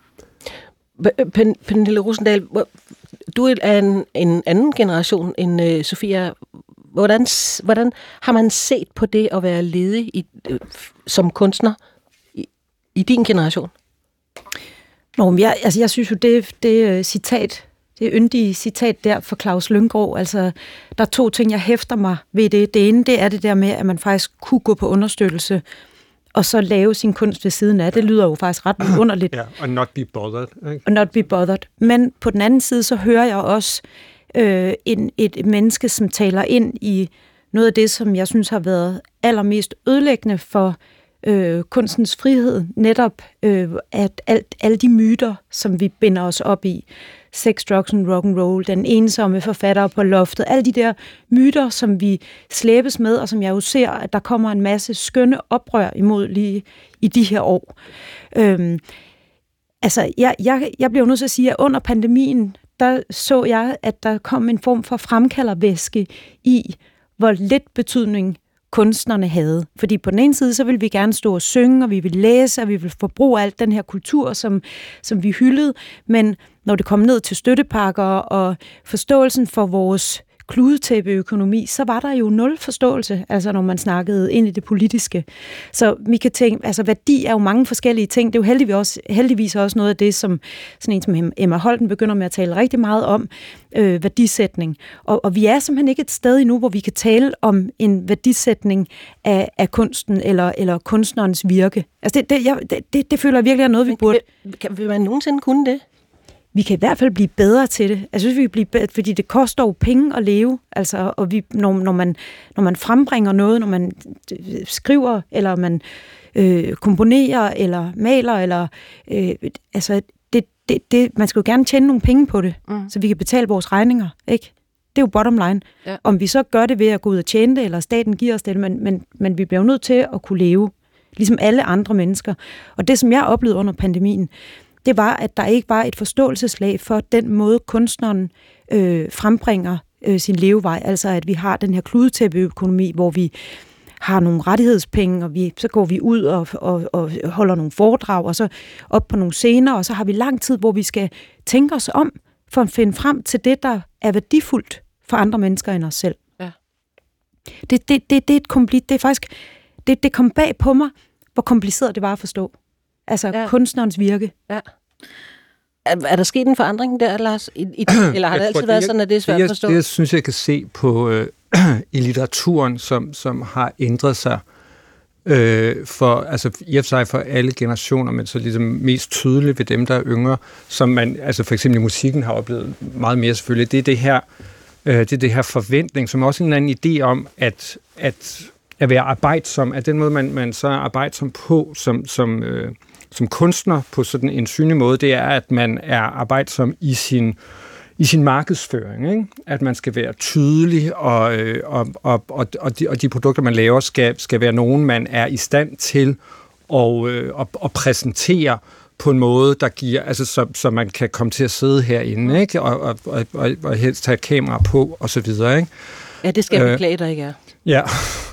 Pernille Rosendahl, du er en, en anden generation end øh, Sofia. Hvordan, hvordan har man set på det at være ledig i, øh, som kunstner i, i din generation? Nå, men jeg, altså jeg synes jo, det, det uh, citat, det yndige citat der for Claus Lynggaard, altså der er to ting, jeg hæfter mig ved det. Det ene, det er det der med, at man faktisk kunne gå på understøttelse, og så lave sin kunst ved siden af. Det lyder jo faktisk ret underligt. Ja, og not be bothered. Ikke? Og not be bothered. Men på den anden side, så hører jeg også øh, en, et menneske, som taler ind i noget af det, som jeg synes har været allermest ødelæggende for øh, kunstens frihed. Netop øh, at alt, alle de myter, som vi binder os op i, sex, drugs and rock and roll, den ensomme forfatter på loftet, alle de der myter, som vi slæbes med, og som jeg jo ser, at der kommer en masse skønne oprør imod lige i de her år. Øhm, altså, jeg, jeg, jeg bliver jo nødt til at sige, at under pandemien, der så jeg, at der kom en form for fremkaldervæske i, hvor lidt betydning kunstnerne havde. Fordi på den ene side, så ville vi gerne stå og synge, og vi ville læse, og vi ville forbruge alt den her kultur, som, som vi hyldede. Men når det kom ned til støttepakker og forståelsen for vores kludetæppeøkonomi, så var der jo nul forståelse, altså når man snakkede ind i det politiske. Så vi kan tænke, altså værdi er jo mange forskellige ting. Det er jo heldigvis også, heldigvis også noget af det, som sådan en som Emma Holten begynder med at tale rigtig meget om, øh, værdisætning. Og, og vi er simpelthen ikke et sted endnu, hvor vi kan tale om en værdisætning af, af kunsten eller, eller kunstnerens virke. Altså det, det, jeg, det, det, det føler jeg virkelig er noget, vi burde... Kan, vil man nogensinde kunne det? Vi kan i hvert fald blive bedre til det. Jeg synes, vi kan blive bedre, fordi det koster jo penge at leve. Altså, og vi, når, når, man, når man frembringer noget, når man skriver, eller man øh, komponerer, eller maler, eller øh, altså, det, det, det, man skal jo gerne tjene nogle penge på det, mm. så vi kan betale vores regninger, ikke? Det er jo bottom line. Ja. Om vi så gør det ved at gå ud og tjene det, eller staten giver os det, men, men, men vi bliver jo nødt til at kunne leve, ligesom alle andre mennesker. Og det, som jeg oplevede under pandemien, det var, at der ikke var et forståelseslag for den måde, kunstneren øh, frembringer øh, sin levevej. Altså, at vi har den her kludetæppeøkonomi, hvor vi har nogle rettighedspenge, og vi, så går vi ud og, og, og holder nogle foredrag, og så op på nogle scener, og så har vi lang tid, hvor vi skal tænke os om, for at finde frem til det, der er værdifuldt for andre mennesker end os selv. Ja. Det, det, det, det er et komplit, det er faktisk, det, det kom bag på mig, hvor kompliceret det var at forstå. Altså ja. kunstnerens virke. Ja. Er, er der sket en forandring der, Lars? I, i, eller har det altid været sådan, at det er svært det, at forstå? Det, jeg synes, jeg kan se på øh, i litteraturen, som, som har ændret sig øh, for, altså i og for sig for alle generationer, men så ligesom mest tydeligt ved dem, der er yngre, som man, altså for eksempel i musikken har oplevet meget mere selvfølgelig, det er det her, øh, det er det her forventning, som også en eller anden idé om, at, at at være arbejdsom, at den måde, man, man så er arbejdsom på som, som, øh, som kunstner på sådan en synlig måde, det er, at man er arbejdsom i sin, i sin markedsføring. Ikke? At man skal være tydelig, og, øh, og, og, og, og, de, og de produkter, man laver, skal, skal være nogen, man er i stand til at, øh, at, at præsentere på en måde, der giver, altså så, så man kan komme til at sidde herinde, ikke? Og, og, og, og, og helst tage et kamera på, og så videre. Ikke? Ja, det skal jeg øh, beklage, der ikke er. Ja,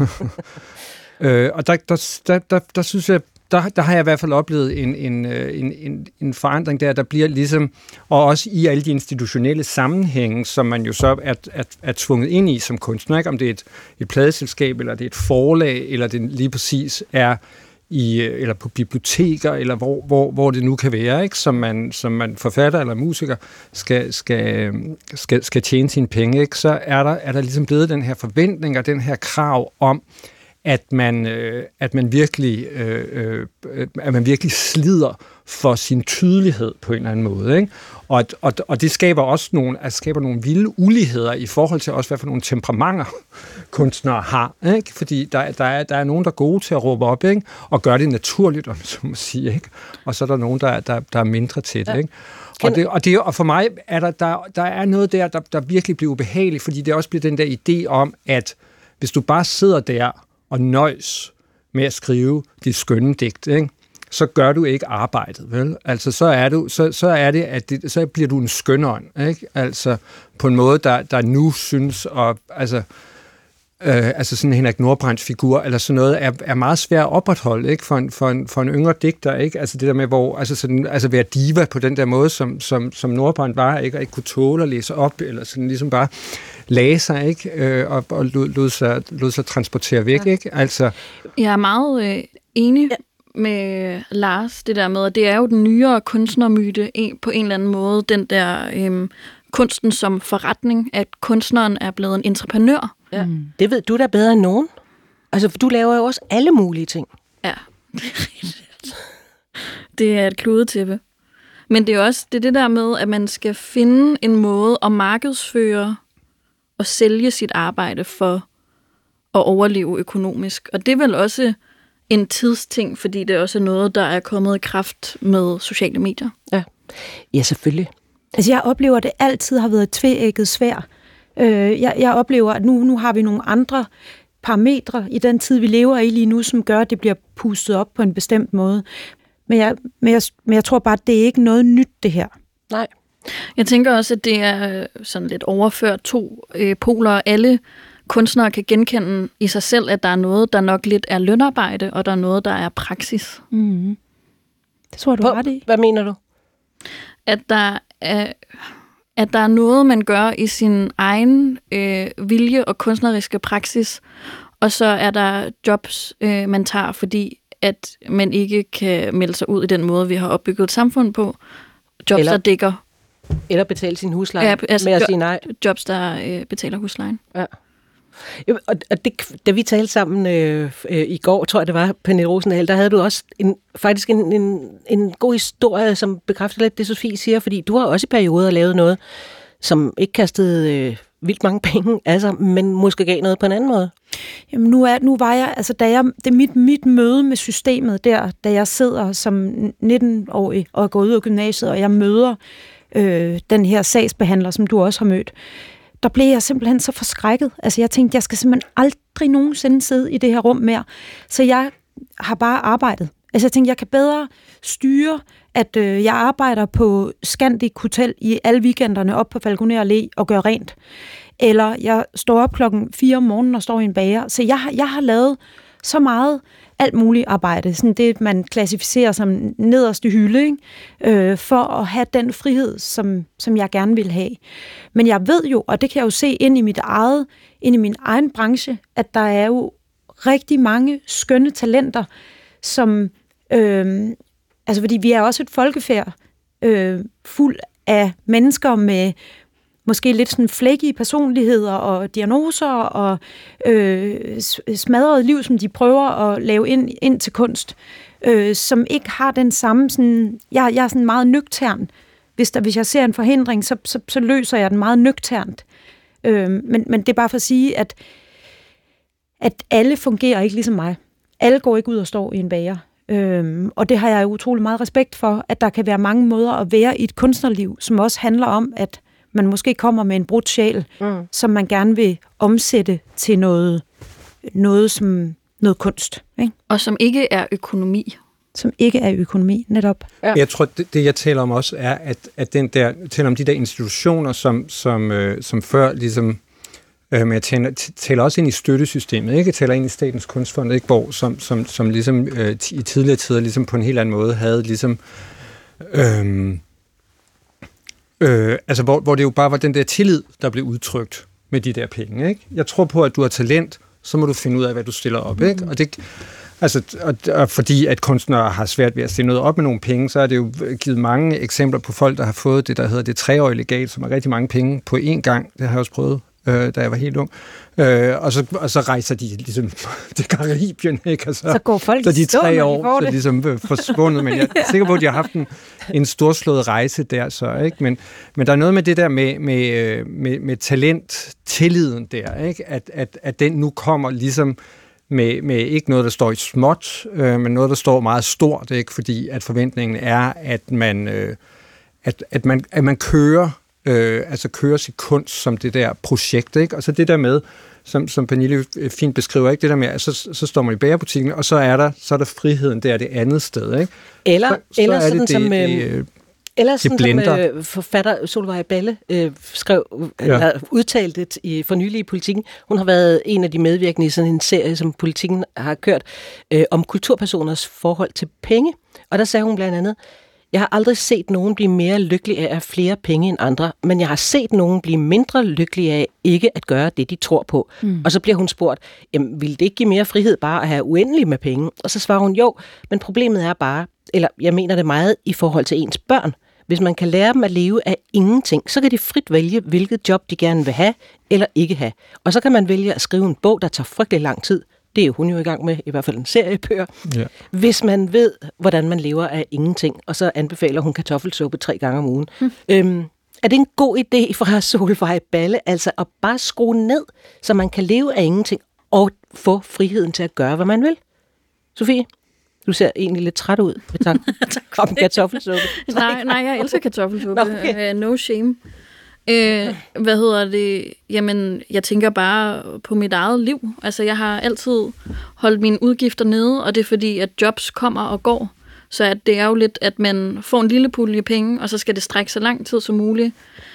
øh, og der, der, der, der, der synes jeg, der, der har jeg i hvert fald oplevet en, en, en, en, en forandring der, der bliver ligesom, og også i alle de institutionelle sammenhænge, som man jo så er, er, er tvunget ind i som kunstner, ikke? Om det er et, et pladeselskab, eller det er et forlag, eller det lige præcis er i, eller på biblioteker, eller hvor, hvor, hvor det nu kan være, ikke? Som man, som man forfatter eller musiker skal, skal, skal, skal tjene sine penge, ikke? Så er der, er der ligesom blevet den her forventning og den her krav om, at man, øh, at man virkelig øh, øh, at man virkelig slider for sin tydelighed på en eller anden måde, ikke? Og, og, og det skaber også nogle, altså skaber nogle vilde uligheder i forhold til også, hvad for nogle temperamenter kunstnere har, ikke? Fordi der, der, er, der er nogen, der er gode til at råbe op, ikke? Og gøre det naturligt, om så må sige, ikke? Og så er der nogen, der, der, der er mindre til det, ikke? Og, det, og, det, og for mig er der, der, der er noget der, der, der virkelig bliver ubehageligt, fordi det også bliver den der idé om, at hvis du bare sidder der og nøjes med at skrive dit skønne digt, ikke? Så gør du ikke arbejdet, vel? Altså, så er, du, så, så er det, at det, så bliver du en skønånd, ikke? Altså, på en måde, der, der nu synes, og, altså, øh, altså sådan en Henrik Nordbrands figur, eller sådan noget, er, er meget svært at opretholde, ikke? For en, for en, for en yngre digter, ikke? Altså det der med, hvor, altså sådan, altså være diva på den der måde, som, som, som Nordbrand var, ikke? Og ikke kunne tåle at læse op, eller sådan ligesom bare lagde sig, ikke? Øh, og og lod, lod, sig, lod sig transportere væk, ja. Ikke? Altså. Jeg er meget øh, enig ja. med Lars, det der med, at det er jo den nyere kunstnermyte en, på en eller anden måde, den der øh, kunsten som forretning, at kunstneren er blevet en entreprenør. Ja. Mm. Det ved du da bedre end nogen. Altså, for du laver jo også alle mulige ting. Ja, det er rigtigt. Det er et kludetæppe. Men det er også det, er det der med, at man skal finde en måde at markedsføre og sælge sit arbejde for at overleve økonomisk. Og det er vel også en tidsting, fordi det er også noget, der er kommet i kraft med sociale medier. Ja, ja selvfølgelig. Altså jeg oplever, at det altid har været et tveægget sværd. Øh, jeg, jeg oplever, at nu, nu har vi nogle andre parametre i den tid, vi lever i lige nu, som gør, at det bliver pustet op på en bestemt måde. Men jeg, men jeg, men jeg tror bare, at det er ikke noget nyt, det her. Nej. Jeg tænker også, at det er sådan lidt overført to øh, poler. Alle kunstnere kan genkende i sig selv, at der er noget, der nok lidt er lønarbejde, og der er noget, der er praksis. Mm-hmm. Det tror jeg, du har ret i. Hvad mener du? At der er, at der er noget, man gør i sin egen øh, vilje og kunstneriske praksis, og så er der jobs, øh, man tager, fordi at man ikke kan melde sig ud i den måde, vi har opbygget et samfund på. Jobs, Eller- der dækker. Eller betale sin husleje Ja, altså, med at jo- sige nej. Jobs, der øh, betaler huslejen. Ja. Jo, Og, og det, da vi talte sammen øh, øh, i går, tror jeg det var, Pernille Rosendahl, der havde du også en, faktisk en, en, en god historie, som bekræfter lidt det, Sofie siger, fordi du har også i perioder lavet noget, som ikke kastede øh, vildt mange penge, altså, men måske gav noget på en anden måde. Jamen nu, er, nu var jeg, altså da jeg, det er mit, mit møde med systemet der, da jeg sidder som nitten-årig og går ud af gymnasiet, og jeg møder øh, den her sagsbehandler, som du også har mødt, der blev jeg simpelthen så forskrækket. Altså jeg tænkte, jeg skal simpelthen aldrig nogensinde sidde i det her rum mere. Så jeg har bare arbejdet. Altså jeg tænkte, jeg kan bedre styre, at øh, jeg arbejder på Scandic Hotel i alle weekenderne op på Falconer Allé og gør rent. Eller jeg står op klokken fire om morgenen og står i en bager. Så jeg, har- jeg har lavet så meget alt muligt arbejde, sådan det, man klassificerer som nederste hylde, ikke? Øh, for at have den frihed, som, som jeg gerne vil have. Men jeg ved jo, og det kan jeg jo se ind i mit eget, ind i min egen branche, at der er jo rigtig mange skønne talenter, som, øh, altså fordi vi er også et folkefærd, øh, fuld af mennesker med måske lidt sådan flækkige personligheder og diagnoser og øh, smadrede liv, som de prøver at lave ind, ind til kunst, øh, som ikke har den samme sådan, jeg, jeg er sådan meget nøgtern. Hvis, der, hvis jeg ser en forhindring, så, så, så løser jeg den meget nøgternt. Øh, men, men det er bare for at sige, at, at alle fungerer ikke ligesom mig. Alle går ikke ud og står i en bager. Øhm, og det har jeg utrolig meget respekt for, at der kan være mange måder at være i et kunstnerliv, som også handler om, at man måske kommer med en brudt sjæl, mm. som man gerne vil omsætte til noget, noget som noget kunst. Ikke? Og som ikke er økonomi. Som ikke er økonomi, netop. Ja. Jeg tror, det, det jeg taler om også er, at, at den der, jeg taler om de der institutioner, som, som, øh, som før ligesom, øh, men jeg taler, taler også ind i støttesystemet, ikke? Jeg taler ind i Statens Kunstfond, ikke? Hvor, som, som, som ligesom øh, i tidligere tider ligesom på en helt anden måde havde ligesom, øh, øh, altså hvor, hvor det jo bare var den der tillid, der blev udtrykt med de der penge, ikke? Jeg tror på, at du har talent, så må du finde ud af, hvad du stiller op, ikke? Og det, altså, og, og fordi at kunstnere har svært ved at stille noget op med nogle penge, så er det jo givet mange eksempler på folk, der har fået det, der hedder det treårige legat, som er rigtig mange penge på én gang. Det har jeg også prøvet, øh, da jeg var helt ung. Øh, og, så, og så rejser de ligesom til Karibien, ikke? Og så, så går folk så de stå, tre når de år, får så det. ligesom øh, forsvundet. Men jeg er sikker på, at de har haft en, en storslået rejse der, så, ikke? Men, men der er noget med det der med, med, med, med talent, tilliden der, ikke? At, at, at den nu kommer ligesom Med, med ikke noget, der står i småt, øh, men noget, der står meget stort, ikke? Fordi at forventningen er, at man, øh, at, at man, at man kører, øh, altså kører sit kunst som det der projekt, ikke? Og så det der med, som, som Pernille fint beskriver, ikke? Det der med, at så, så står man i bagerbutikken, og så er der, så er der friheden, det er det andet sted, ikke? Eller, så, så eller er sådan det, som... det, Øh, det, Eller sådan blender. som øh, forfatter Solveig Balle øh, skrev, ja. eller udtalte det i, for nylig i Politikken. Hun har været en af de medvirkende i sådan en serie, som Politikken har kørt, øh, om kulturpersoners forhold til penge. Og der sagde hun blandt andet, jeg har aldrig set nogen blive mere lykkelig af at have flere penge end andre, men jeg har set nogen blive mindre lykkelige af ikke at gøre det, de tror på. Mm. Og så bliver hun spurgt, jamen, vil det ikke give mere frihed bare at have uendelig med penge? Og så svarer hun, jo, men problemet er bare, eller jeg mener det meget i forhold til ens børn. Hvis man kan lære dem at leve af ingenting, så kan de frit vælge, hvilket job de gerne vil have eller ikke have. Og så kan man vælge at skrive en bog, der tager frygtelig lang tid. Det er jo hun jo i gang med, i hvert fald en seriebøger. Ja. Hvis man ved, hvordan man lever af ingenting, og så anbefaler hun kartoffelsuppe tre gange om ugen. Hmm. Øhm, er det en god idé fra Solveig Balle, altså at bare skrue ned, så man kan leve af ingenting og få friheden til at gøre, hvad man vil? Sofie? Du ser egentlig lidt træt ud med tanken om kartoffelsuppe. nej, nej, jeg elsker kartoffelsuppe. Okay. Uh, no shame. Uh, hvad hedder det? Jamen, jeg tænker bare på mit eget liv. Altså, jeg har altid holdt mine udgifter nede, og det er fordi, at jobs kommer og går. Så at det er jo lidt, at man får en lille pulje penge, og så skal det strække så lang tid som muligt.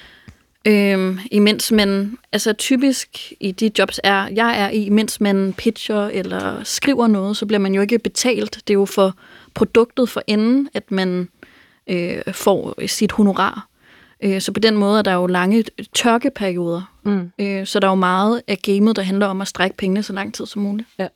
Øhm, imens man, altså typisk i de jobs, er, jeg er i, mens man pitcher eller skriver noget, så bliver man jo ikke betalt. Det er jo for produktet for enden, at man øh, får sit honorar. Øh, så på den måde er der jo lange tørkeperioder. Mm. Øh, så der er jo meget af gamet, der handler om at strække pengene så lang tid som muligt. Ja.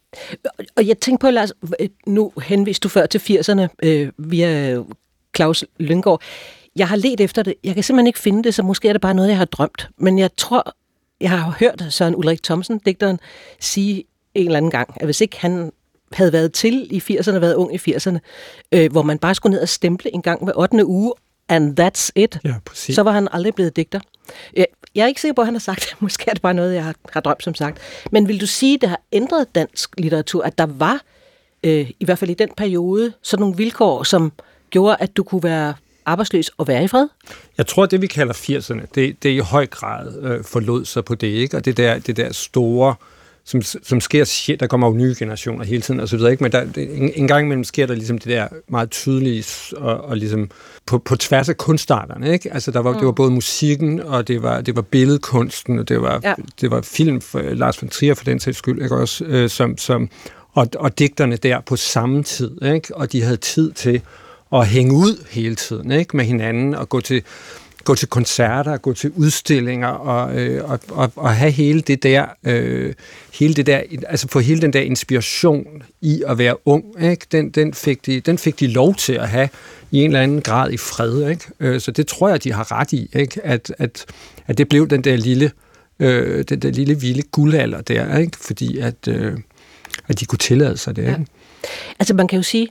Og jeg tænker på, Lars, nu henviste du før til firserne øh, via Claus Lynggaard. Jeg har let efter det. Jeg kan simpelthen ikke finde det, så måske er det bare noget, jeg har drømt. Men jeg tror, jeg har hørt Søren Ulrik Thomsen, digteren, sige en eller anden gang, at hvis ikke han havde været til i firserne, været ung i firserne, øh, hvor man bare skulle ned og stemple en gang hver ottende uge, and that's it, ja, så var han aldrig blevet digter. Jeg er ikke sikker på, at han har sagt det. Måske er det bare noget, jeg har, har drømt, som sagt. Men vil du sige, at det har ændret dansk litteratur, at der var, øh, i hvert fald i den periode, sådan nogle vilkår, som gjorde, at du kunne være arbejdsløs og være i fred? Jeg tror, det vi kalder firserne, det, det er i høj grad øh, forlod sig på det, ikke? Og det der, det der store, som, som sker, shit, der kommer jo nye generationer hele tiden, og så videre, ikke? Men der, det, en, en gang imellem sker der ligesom det der meget tydelige, og, og ligesom på, på tværs af kunstarterne, ikke? Altså, der var, mm. det var både musikken, og det var, det var billedkunsten, og det var, ja. det var film for Lars von Trier for den sags skyld, ikke? Også, øh, som, som, og, og digterne der på samme tid, ikke? Og de havde tid til at hænge ud hele tiden, ikke? Med hinanden, og gå til, gå til koncerter, gå til udstillinger, og, øh, og, og, og have hele det der, øh, hele det der, altså få hele den der inspiration i at være ung, ikke? Den, den, fik de, den fik de lov til at have i en eller anden grad i fred, ikke? Øh, så det tror jeg, de har ret i, ikke? At, at, at det blev den der lille, øh, den der lille vilde guldalder der, ikke? Fordi at, øh, at de kunne tillade sig det, ikke? Ja. Altså man kan jo sige,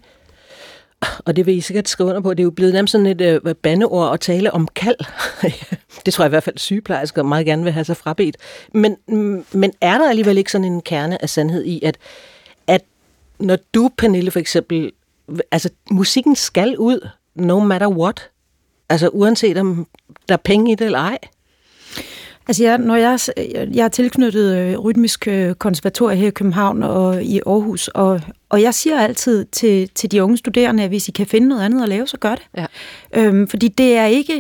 og det vil I sikkert skrive under på, det er jo blevet nærmest sådan et øh, bandeord at tale om kald. Det tror jeg i hvert fald sygeplejersker meget gerne vil have sig frabedt. Men, men er der alligevel ikke sådan en kerne af sandhed i, at, at når du, Pernille, for eksempel, altså musikken skal ud, no matter what, altså uanset om der er penge i det eller ej? Altså, jeg, når jeg, jeg er tilknyttet øh, rytmisk øh, konservatorium her i København og i Aarhus, og, og jeg siger altid til, til de unge studerende, at hvis I kan finde noget andet at lave, så gør det. Ja. Øhm, fordi det er ikke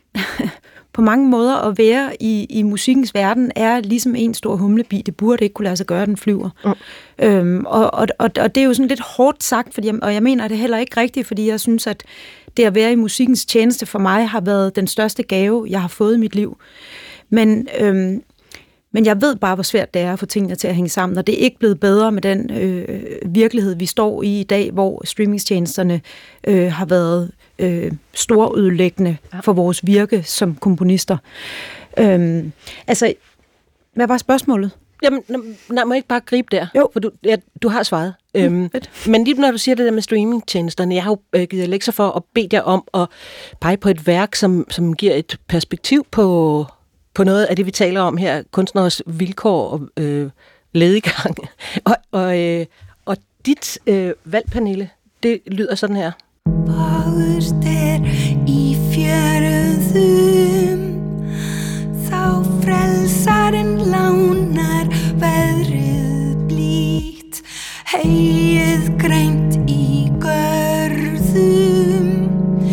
på mange måder at være i, i musikkens verden, er ligesom en stor humlebi. Det burde ikke kunne lade sig gøre, den flyver. Mm. Øhm, og, og, og, og det er jo sådan lidt hårdt sagt, fordi jeg, og jeg mener det heller ikke rigtigt, fordi jeg synes, at det at være i musikkens tjeneste for mig har været den største gave, jeg har fået i mit liv. Men, øhm, men jeg ved bare, hvor svært det er at få tingene til at hænge sammen, og det er ikke blevet bedre med den øh, virkelighed, vi står i i dag, hvor streamingtjenesterne øh, har været øh, storødelæggende for vores virke som komponister. Øhm, altså, hvad var spørgsmålet? Jamen, nej, må jeg ikke bare gribe der? Jo. For du, ja, du har svaret. Mm, øhm, men lige når du siger det der med streamingtjenesterne, jeg har jo øh, givet lektier for at bede jer om at pege på et værk, som, som giver et perspektiv på... på noget af det, vi taler om her, kunstneres vilkår og øh, ledegang. og, og, øh, og dit øh, valg, Pernille, det lyder sådan her. Bagust er i fjörðum, þá frelsaren lánar veðrið blítt, heyið grænt í görðum,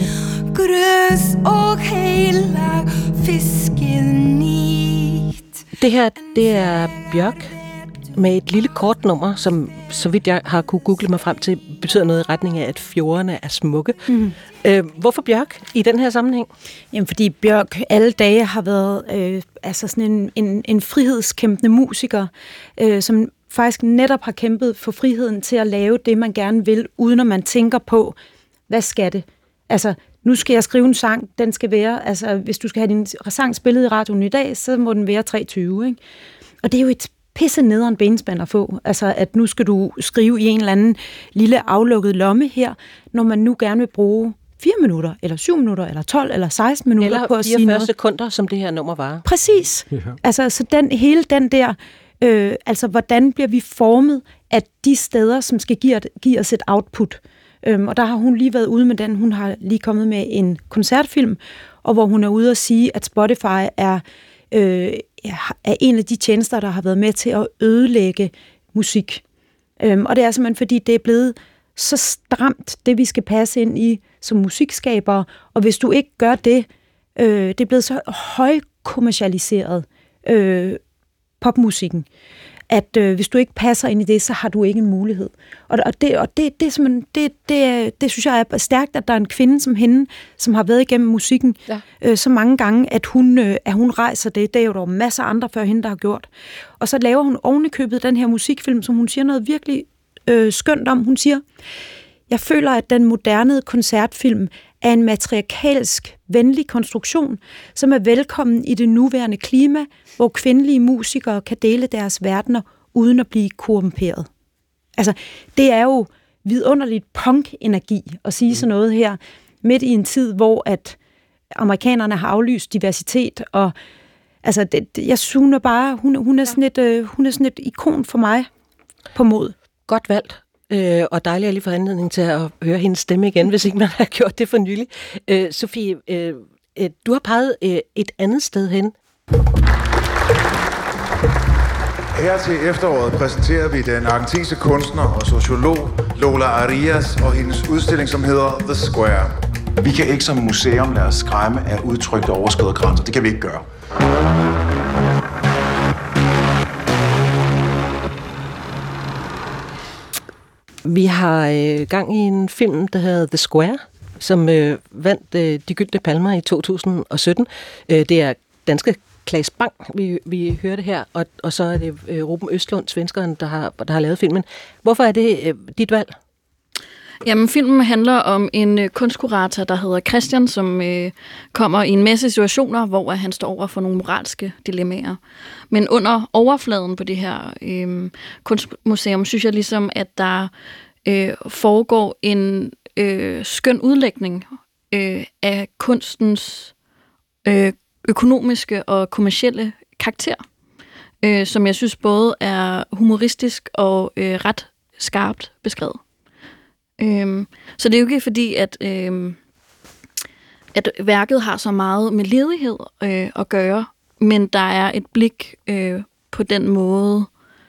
grös og heilag fiskið nýtt. Det her, det er Bjørk med et lille kortnummer, som, så vidt jeg har kunne google mig frem til, betyder noget i retning af, at fjordene er smukke. Mm. Øh, hvorfor Bjørk i den her sammenhæng? Jamen, fordi Bjørk alle dage har været øh, altså sådan en, en, en frihedskæmpende musiker, øh, som faktisk netop har kæmpet for friheden til at lave det, man gerne vil, uden at man tænker på, hvad skal det? Altså, nu skal jeg skrive en sang, den skal være, altså hvis du skal have din sang spillet i radioen i dag, så må den være tre tyve, ikke? Og det er jo et pisse nederen benspand at få, altså at nu skal du skrive i en eller anden lille aflukket lomme her, når man nu gerne vil bruge fire minutter, eller syv minutter, eller tolv, eller seksten minutter eller på at sige noget. Eller fireogfyrre sekunder, som det her nummer var. Præcis. Ja. Altså, så den, hele den der, øh, altså hvordan bliver vi formet af de steder, som skal give, give os et output. Øhm, og der har hun lige været ude med den. Hun har lige kommet med en koncertfilm, og hvor hun er ude at sige, at Spotify er, øh, er en af de tjenester, der har været med til at ødelægge musik. Øhm, og det er simpelthen, fordi det er blevet så stramt, det vi skal passe ind i som musikskabere, og hvis du ikke gør det, øh, det er blevet så højkommercialiseret, øh, popmusikken, at øh, hvis du ikke passer ind i det, så har du ikke en mulighed. Og, og, det, og det, det, det, det, det, det synes jeg er stærkt, at der er en kvinde som hende, som har været igennem musikken ja. øh, så mange gange, at hun, øh, at hun rejser det. Det er jo der masser af andre før hende, der har gjort. Og så laver hun ovenikøbet den her musikfilm, som hun siger noget virkelig øh, skønt om. Hun siger, jeg føler, at den moderne koncertfilm er en matriarkalsk, venlig konstruktion, som er velkommen i det nuværende klima, hvor kvindelige musikere kan dele deres verdener uden at blive korrumperet. Altså, det er jo vidunderligt punk-energi at sige sådan noget her, midt i en tid, hvor at amerikanerne har aflyst diversitet, og altså, det, jeg synes, hun er bare, hun, hun, er sådan et, øh, hun er sådan et ikon for mig på mod. Godt valgt. Øh, og dejligt at lige få anledning til at høre hendes stemme igen, hvis ikke man har gjort det for nylig. Øh, Sofie, øh, øh, du har peget øh, et andet sted hen. Her til efteråret præsenterer vi den argentinske kunstner og sociolog Lola Arias og hendes udstilling, som hedder The Square. Vi kan ikke som museum lade os skræmme af udtryk, der overskrider grænser. Det kan vi ikke gøre. Vi har øh, gang i en film, der hedder The Square, som øh, vandt øh, de gyldne palmer i to tusind og sytten. Øh, det er danske Claes Bang, vi, vi hørte her, og, og så er det øh, Ruben Østlund, svenskeren, der har, der har lavet filmen. Hvorfor er det øh, dit valg? Jamen, filmen handler om en øh, kunstkurator, der hedder Christian, som øh, kommer i en masse situationer, hvor han står over for nogle moralske dilemmaer. Men under overfladen på det her øh, kunstmuseum, synes jeg ligesom, at der øh, foregår en øh, skøn udlægning øh, af kunstens øh, økonomiske og kommercielle karakter, øh, som jeg synes både er humoristisk og øh, ret skarpt beskrevet. Øhm, så det er jo ikke fordi, at, øhm, at værket har så meget med ledighed øh, at gøre, men der er et blik øh, på den måde.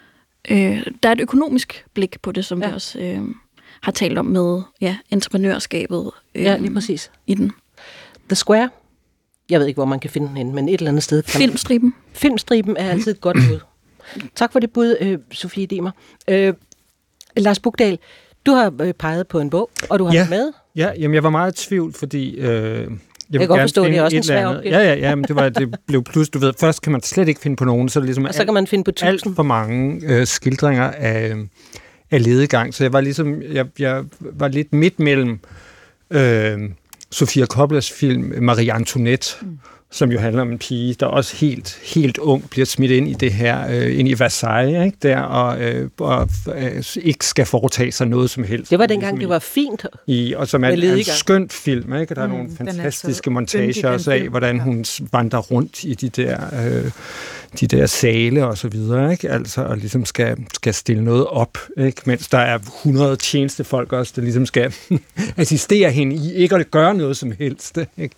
Øh, der er et økonomisk blik på det, som ja. vi også øh, har talt om med ja, entreprenørskabet øh, ja, lige præcis. I den. The Square. Jeg ved ikke, hvor man kan finde den hen, men et eller andet sted. Kan Filmstriben. Man... Filmstriben er altid et godt bud. Tak for det bud, øh, Sofie Demer. Øh, Lars Bukdal, du har peget på en bog, og du har ja, med. Ja, jamen jeg var meget i tvivl, fordi... Øh, jeg, jeg kan godt forstå, det er også en svær opgave. Ja, ja, ja, men det, var, det blev pludselig, du ved, først kan man slet ikke finde på nogen, så er det ligesom og så kan man finde på tusind. Alt for mange øh, skildringer af, af ledegang, så jeg var ligesom, jeg, jeg var lidt midt mellem øh, Sofia Coppollas film Marie Antoinette, mm. som jo handler om en pige, der også helt, helt ung bliver smidt ind i det her, øh, ind i Versailles, ikke, der, og, øh, og øh, ikke skal foretage sig noget som helst. Det var dengang, det var fint. I, og som er en, en skøn film, ikke? Der er mm, nogle fantastiske montager også af, hvordan hun vandrer rundt i de der, øh, de der sale og så videre, ikke? Altså, og ligesom skal, skal stille noget op, ikke? Mens der er hundrede tjenestefolk også, der ligesom skal assistere hende i ikke at gøre noget som helst, ikke?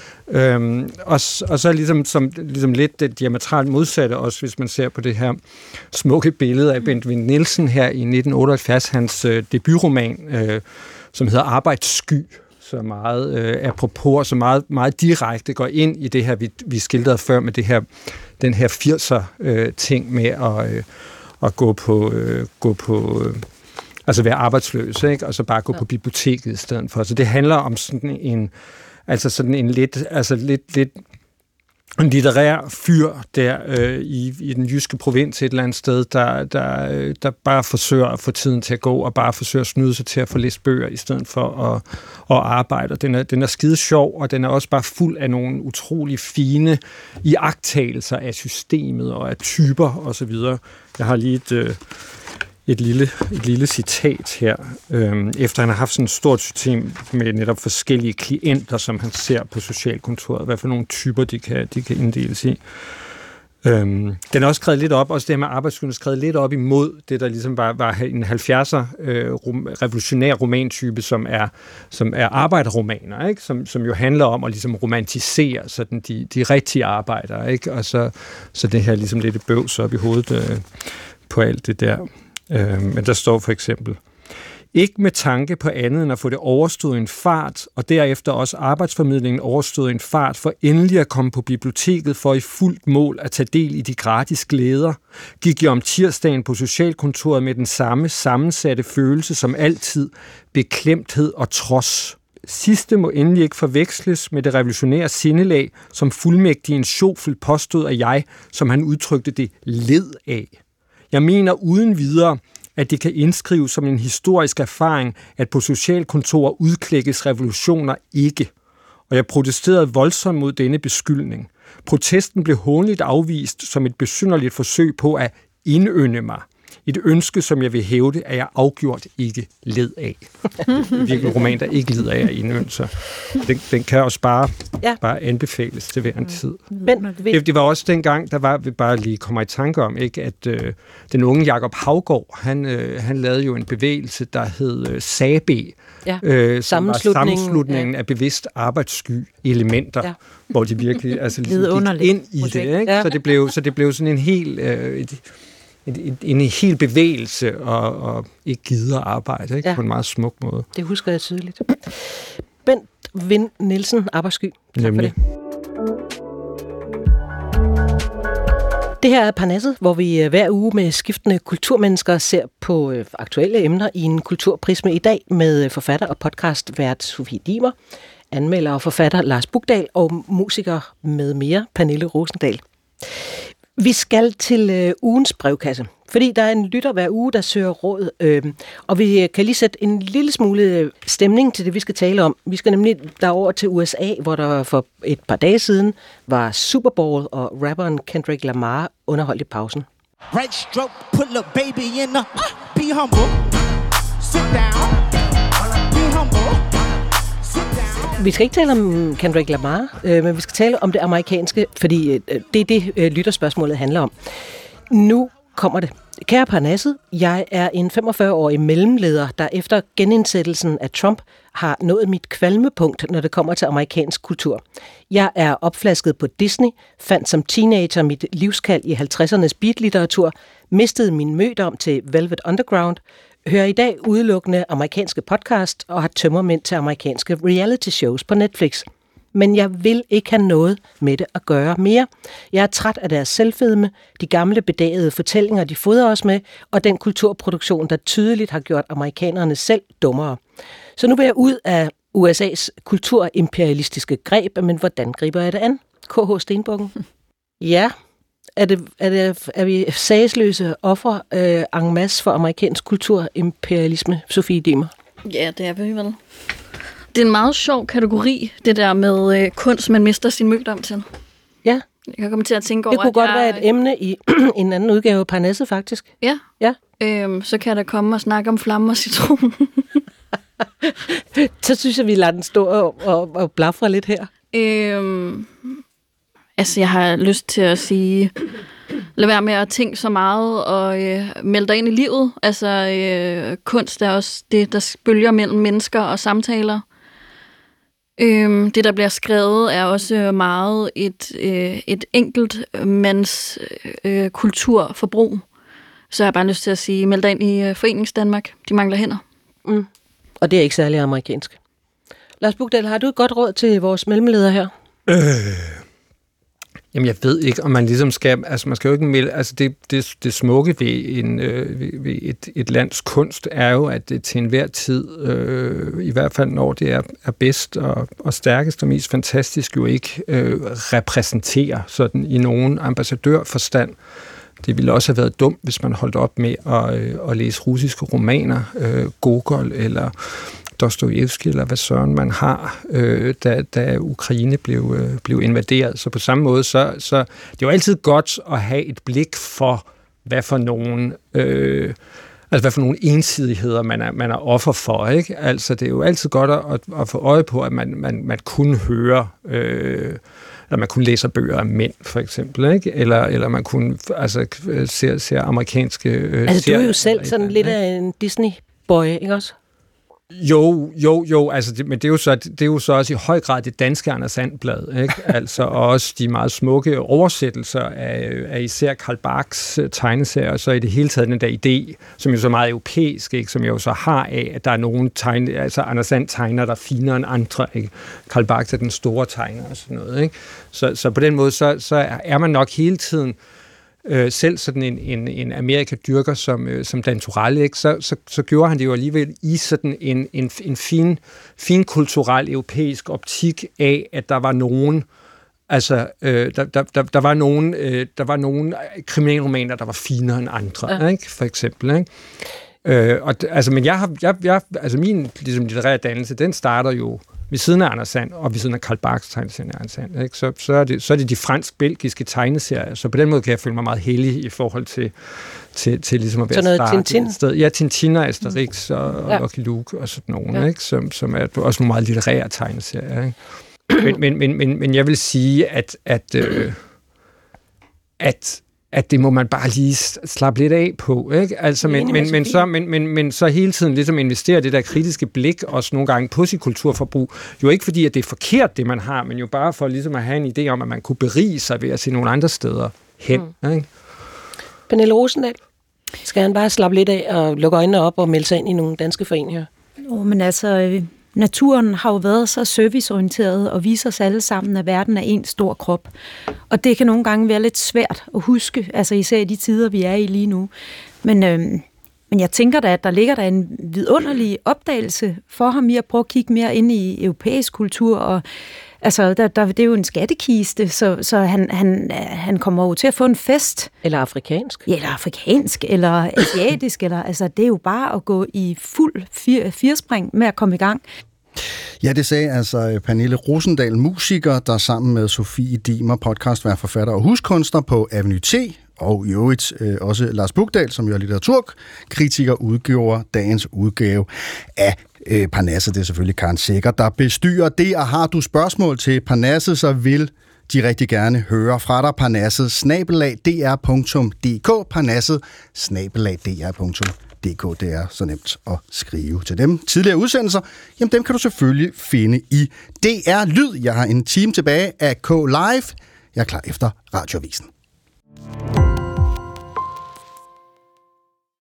Øhm, og, og så ligesom, som, ligesom lidt det diametralt modsatte også, hvis man ser på det her smukke billede af Benjamin Nielsen her i nitten otteoghalvfjerds, hans øh, debutroman, øh, som hedder Arbejdssky, så meget øh, apropos, så meget, meget direkte går ind i det her, vi, vi skildrede før med det her, den her firser øh, ting med at, øh, at gå på, øh, gå på øh, altså være arbejdsløs, ikke? Og så bare gå ja. på biblioteket i stedet for. Så det handler om sådan en Altså sådan en lidt, altså lidt, lidt en litterær fyr der øh, i, i den jyske provins et eller andet sted, der, der, der bare forsøger at få tiden til at gå, og bare forsøger at snyde sig til at få læst bøger, i stedet for at, at arbejde. Den er, den er skide sjov, og den er også bare fuld af nogle utrolig fine iagttagelser af systemet og af typer osv. Jeg har lige et... Øh, Et lille, et lille citat her, øhm, efter han har haft sådan et stort system med netop forskellige klienter, som han ser på socialkontoret, hvad for nogle typer de kan, de kan inddeles i. Øhm, den er også skrevet lidt op, også det her med arbejdsskylden er skrevet lidt op imod det, der ligesom var, var en halvfjerdser øh, rom, revolutionær romantype, som er, som er arbejderromaner, ikke? Som, som jo handler om at ligesom romantisere sådan de, de rigtige arbejdere, ikke? Og så, så det her ligesom lidt bøvs op i hovedet øh, på alt det der. Øh, men der står for eksempel: Ikke med tanke på andet end at få det overstået en fart, og derefter også arbejdsformidlingen overstået en fart, for endelig at komme på biblioteket for i fuldt mål at tage del i de gratis glæder, gik jeg om tirsdagen på socialkontoret med den samme sammensatte følelse som altid, beklemthed og trods. Sidste må endelig ikke forveksles med det revolutionære sindelag, som fuldmægtigen Schofel påstod, at jeg, som han udtrykte det, led af. Jeg mener uden videre, at det kan indskrives som en historisk erfaring, at på socialkontorer udklækkes revolutioner ikke. Og jeg protesterede voldsomt mod denne beskyldning. Protesten blev hånligt afvist som et besynderligt forsøg på at indynde mig. Et ønske, som jeg vil hævde, at jeg afgjort ikke led af. Virkelig en roman, der ikke lider af at indynde sig. Den, den kan også bare, ja. bare anbefales til hver en tid. Men, det, det var også dengang, der var, vi bare lige kommer i tanke om, ikke, at øh, den unge Jakob Haugaard, han, øh, han lavede jo en bevægelse, der hed øh, S A B, ja. øh, som var sammenslutningen, sammenslutningen ja. af bevidst arbejdssky elementer, ja. hvor de virkelig altså, ligesom gik ind i det. Ikke? Ja. Så, det blev, så det blev sådan en helt... Øh, et, En, en hel bevægelse og, og ikke gider arbejde ikke? Ja. På en meget smuk måde. Det husker jeg tydeligt. Bent Vind Nielsen, Arbejdssky. Tak Nemlig. for det. Det her er Parnasset, hvor vi hver uge med skiftende kulturmennesker ser på aktuelle emner i en kulturprisme i dag med forfatter og podcastvært Sofie Dimmer, anmelder og forfatter Lars Bukdal og musiker med mere Pernille Rosendahl. Vi skal til øh, ugens brevkasse, fordi der er en lytter hver uge, der søger råd, øh, og vi kan lige sætte en lille smule stemning til det, vi skal tale om. Vi skal nemlig derover til U S A, hvor der for et par dage siden var Super Bowl, og rapperen Kendrick Lamar underholdt i pausen. Right stroke, pull up baby in the, be humble, sit down, be humble. Vi skal ikke tale om Kendrick Lamar, øh, men vi skal tale om det amerikanske, fordi øh, det er det, øh, lytterspørgsmålet handler om. Nu kommer det. Kære Parnasset, jeg er en femogfyrre-årig mellemleder, der efter genindsættelsen af Trump har nået mit kvalmepunkt, når det kommer til amerikansk kultur. Jeg er opflasket på Disney, fandt som teenager mit livskald i halvtredsernes beatlitteratur, mistede min mødom til Velvet Underground, hører i dag udelukkende amerikanske podcast og har tømmermænd til amerikanske reality shows på Netflix. Men jeg vil ikke have noget med det at gøre mere. Jeg er træt af deres selvfedme, de gamle bedagede fortællinger, de fodrer os med, og den kulturproduktion, der tydeligt har gjort amerikanerne selv dummere. Så nu vil jeg ud af U S A's kulturimperialistiske greb, men hvordan griber jeg det an? K H Stenbukken? Ja, er, det, er, det, er vi sagsløse offer øh, en masse for amerikansk kulturimperialisme, Sofie Dimmer? Ja, det er vi vel. Det er en meget sjov kategori, det der med øh, kunst, man mister sin mødom til. Ja. Jeg kan komme til at tænke over, det kunne godt jeg... være et emne i en anden udgave af Parnasset, faktisk. Ja. ja. Øhm, så kan der komme og snakke om flamme og citron. Så synes jeg, vi lader den stå og, og, og blafre lidt her. Øhm, altså, jeg har lyst til at sige... Lad være med at tænke så meget og øh, melde dig ind i livet. Altså, øh, kunst er også det, der bølger mellem mennesker og samtaler. Øh, det, der bliver skrevet, er også meget et, øh, et enkelt mands øh, kulturforbrug. Så jeg har bare lyst til at sige, meld dig ind i øh, Foreningsdanmark. De mangler hænder. Mm. Og det er ikke særlig amerikansk. Lars Bukdal, har du et godt råd til vores mellemleder her? Øh... Jamen, jeg ved ikke, om man ligesom skal... Altså, man skal jo ikke melde... Altså, det, det, det smukke ved, en, øh, ved, ved et, et lands kunst er jo, at det til enhver tid, øh, i hvert fald når det er, er bedst og, og stærkest og mest fantastisk, jo ikke øh, repræsenterer sådan i nogen ambassadørforstand. Det ville også have været dumt, hvis man holdt op med at, øh, at læse russiske romaner, øh, Gogol eller... Dostojevskij, eller hvad søren man har, øh, da, da Ukraine blev, øh, blev invaderet. Så på samme måde, så, så det er jo altid godt at have et blik for, hvad for nogle, øh, altså hvad for nogle ensidigheder, man er, man er offer for, ikke? Altså, det er jo altid godt at, at få øje på, at man, man, man kunne høre, øh, eller man kunne læse bøger af mænd, for eksempel, ikke? Eller, eller man kunne, altså, se, se amerikanske... Øh, altså, du er jo selv sådan lidt af en Disney-boy, ikke også? Jo, jo, jo, altså, det, men det er, jo så, det er jo så også i høj grad det danske Anders And-blad, ikke? Altså også de meget smukke oversættelser af, af især Carl Barks tegneserier, og så i det hele taget den der idé, som jo så meget europæisk, ikke? Som jeg jo så har af, at der er nogle tegne, altså Anders And tegner, der er finere end andre, ikke? Carl Barks er den store tegner og sådan noget, ikke? Så, så på den måde, så, så er man nok hele tiden Øh, selv sådan en, en, en Amerika-dyrker som, øh, som Dan Turell, ikke? Så, så, så gjorde han det jo alligevel i sådan en, en, en fin, fin kulturel europæisk optik af, at der var nogen, altså, øh, der, der, der, der var nogen, øh, der var nogen kriminalromaner, der var finere end andre, ja. Ikke? For eksempel, ikke? Øh, og, altså, men jeg har, jeg, jeg, altså min ligesom, litterære dannelse, den starter jo ved siden af Anders And, og ved siden af Carl Barks tegneserier af Anders And, ikke? Så, så, er det, så er det de fransk-belgiske tegneserier, så på den måde kan jeg føle mig meget heldig i forhold til, til, til ligesom at være så noget Tintin? Sted. Ja, Tintin og Asterix og, og ja. Lucky Luke og sådan nogle, ja. Ikke? Som, som er også nogle meget litterære tegneserier. Ikke? Men, men, men, men, men jeg vil sige, at, at, øh, at at det må man bare lige slappe lidt af på, ikke? Altså, men, men, men, så, men, men, men så hele tiden ligesom investere det der kritiske blik, også nogle gange på sit kulturforbrug. Jo ikke fordi, at det er forkert, det man har, men jo bare for ligesom at have en idé om, at man kunne berige sig ved at se nogle andre steder hen. Mm. Ikke? Pernille Rosendahl, skal han bare slappe lidt af og lukke øjnene op og melde sig ind i nogle danske foreninger? Jo, men altså, naturen har jo været så serviceorienteret og viser os alle sammen, at verden er en stor krop. Og det kan nogle gange være lidt svært at huske, altså især i de tider, vi er i lige nu. Men, øhm, men jeg tænker da, at der ligger der en vidunderlig opdagelse for ham i at prøve at kigge mere ind i europæisk kultur. Og, altså, der, der, det er jo en skattekiste, så, så han, han, han kommer jo til at få en fest. Eller afrikansk. Ja, eller afrikansk, eller asiatisk. eller, altså, det er jo bare at gå i fuld fir, firspring med at komme i gang. Ja, det sagde altså Pernille Rosendahl, musiker, der sammen med Sofie Dimer, podcastvært, forfatter og huskunstner på Avenue T, og i øvrigt øh, også Lars Bugdal, som jo er litteraturkritiker, udgjorde dagens udgave af øh, Parnasset. Det er selvfølgelig Karen Secher, der bestyrer det, og har du spørgsmål til Parnasset, så vil de rigtig gerne høre fra dig. Parnasset snabel-a d r punktum d k Parnasset snabel-a d r punktum d k. Det er så nemt at skrive til dem. Tidligere udsendelser, jamen dem kan du selvfølgelig finde i D R Lyd. Jeg har en time tilbage af K Live. Jeg er klar efter Radioavisen.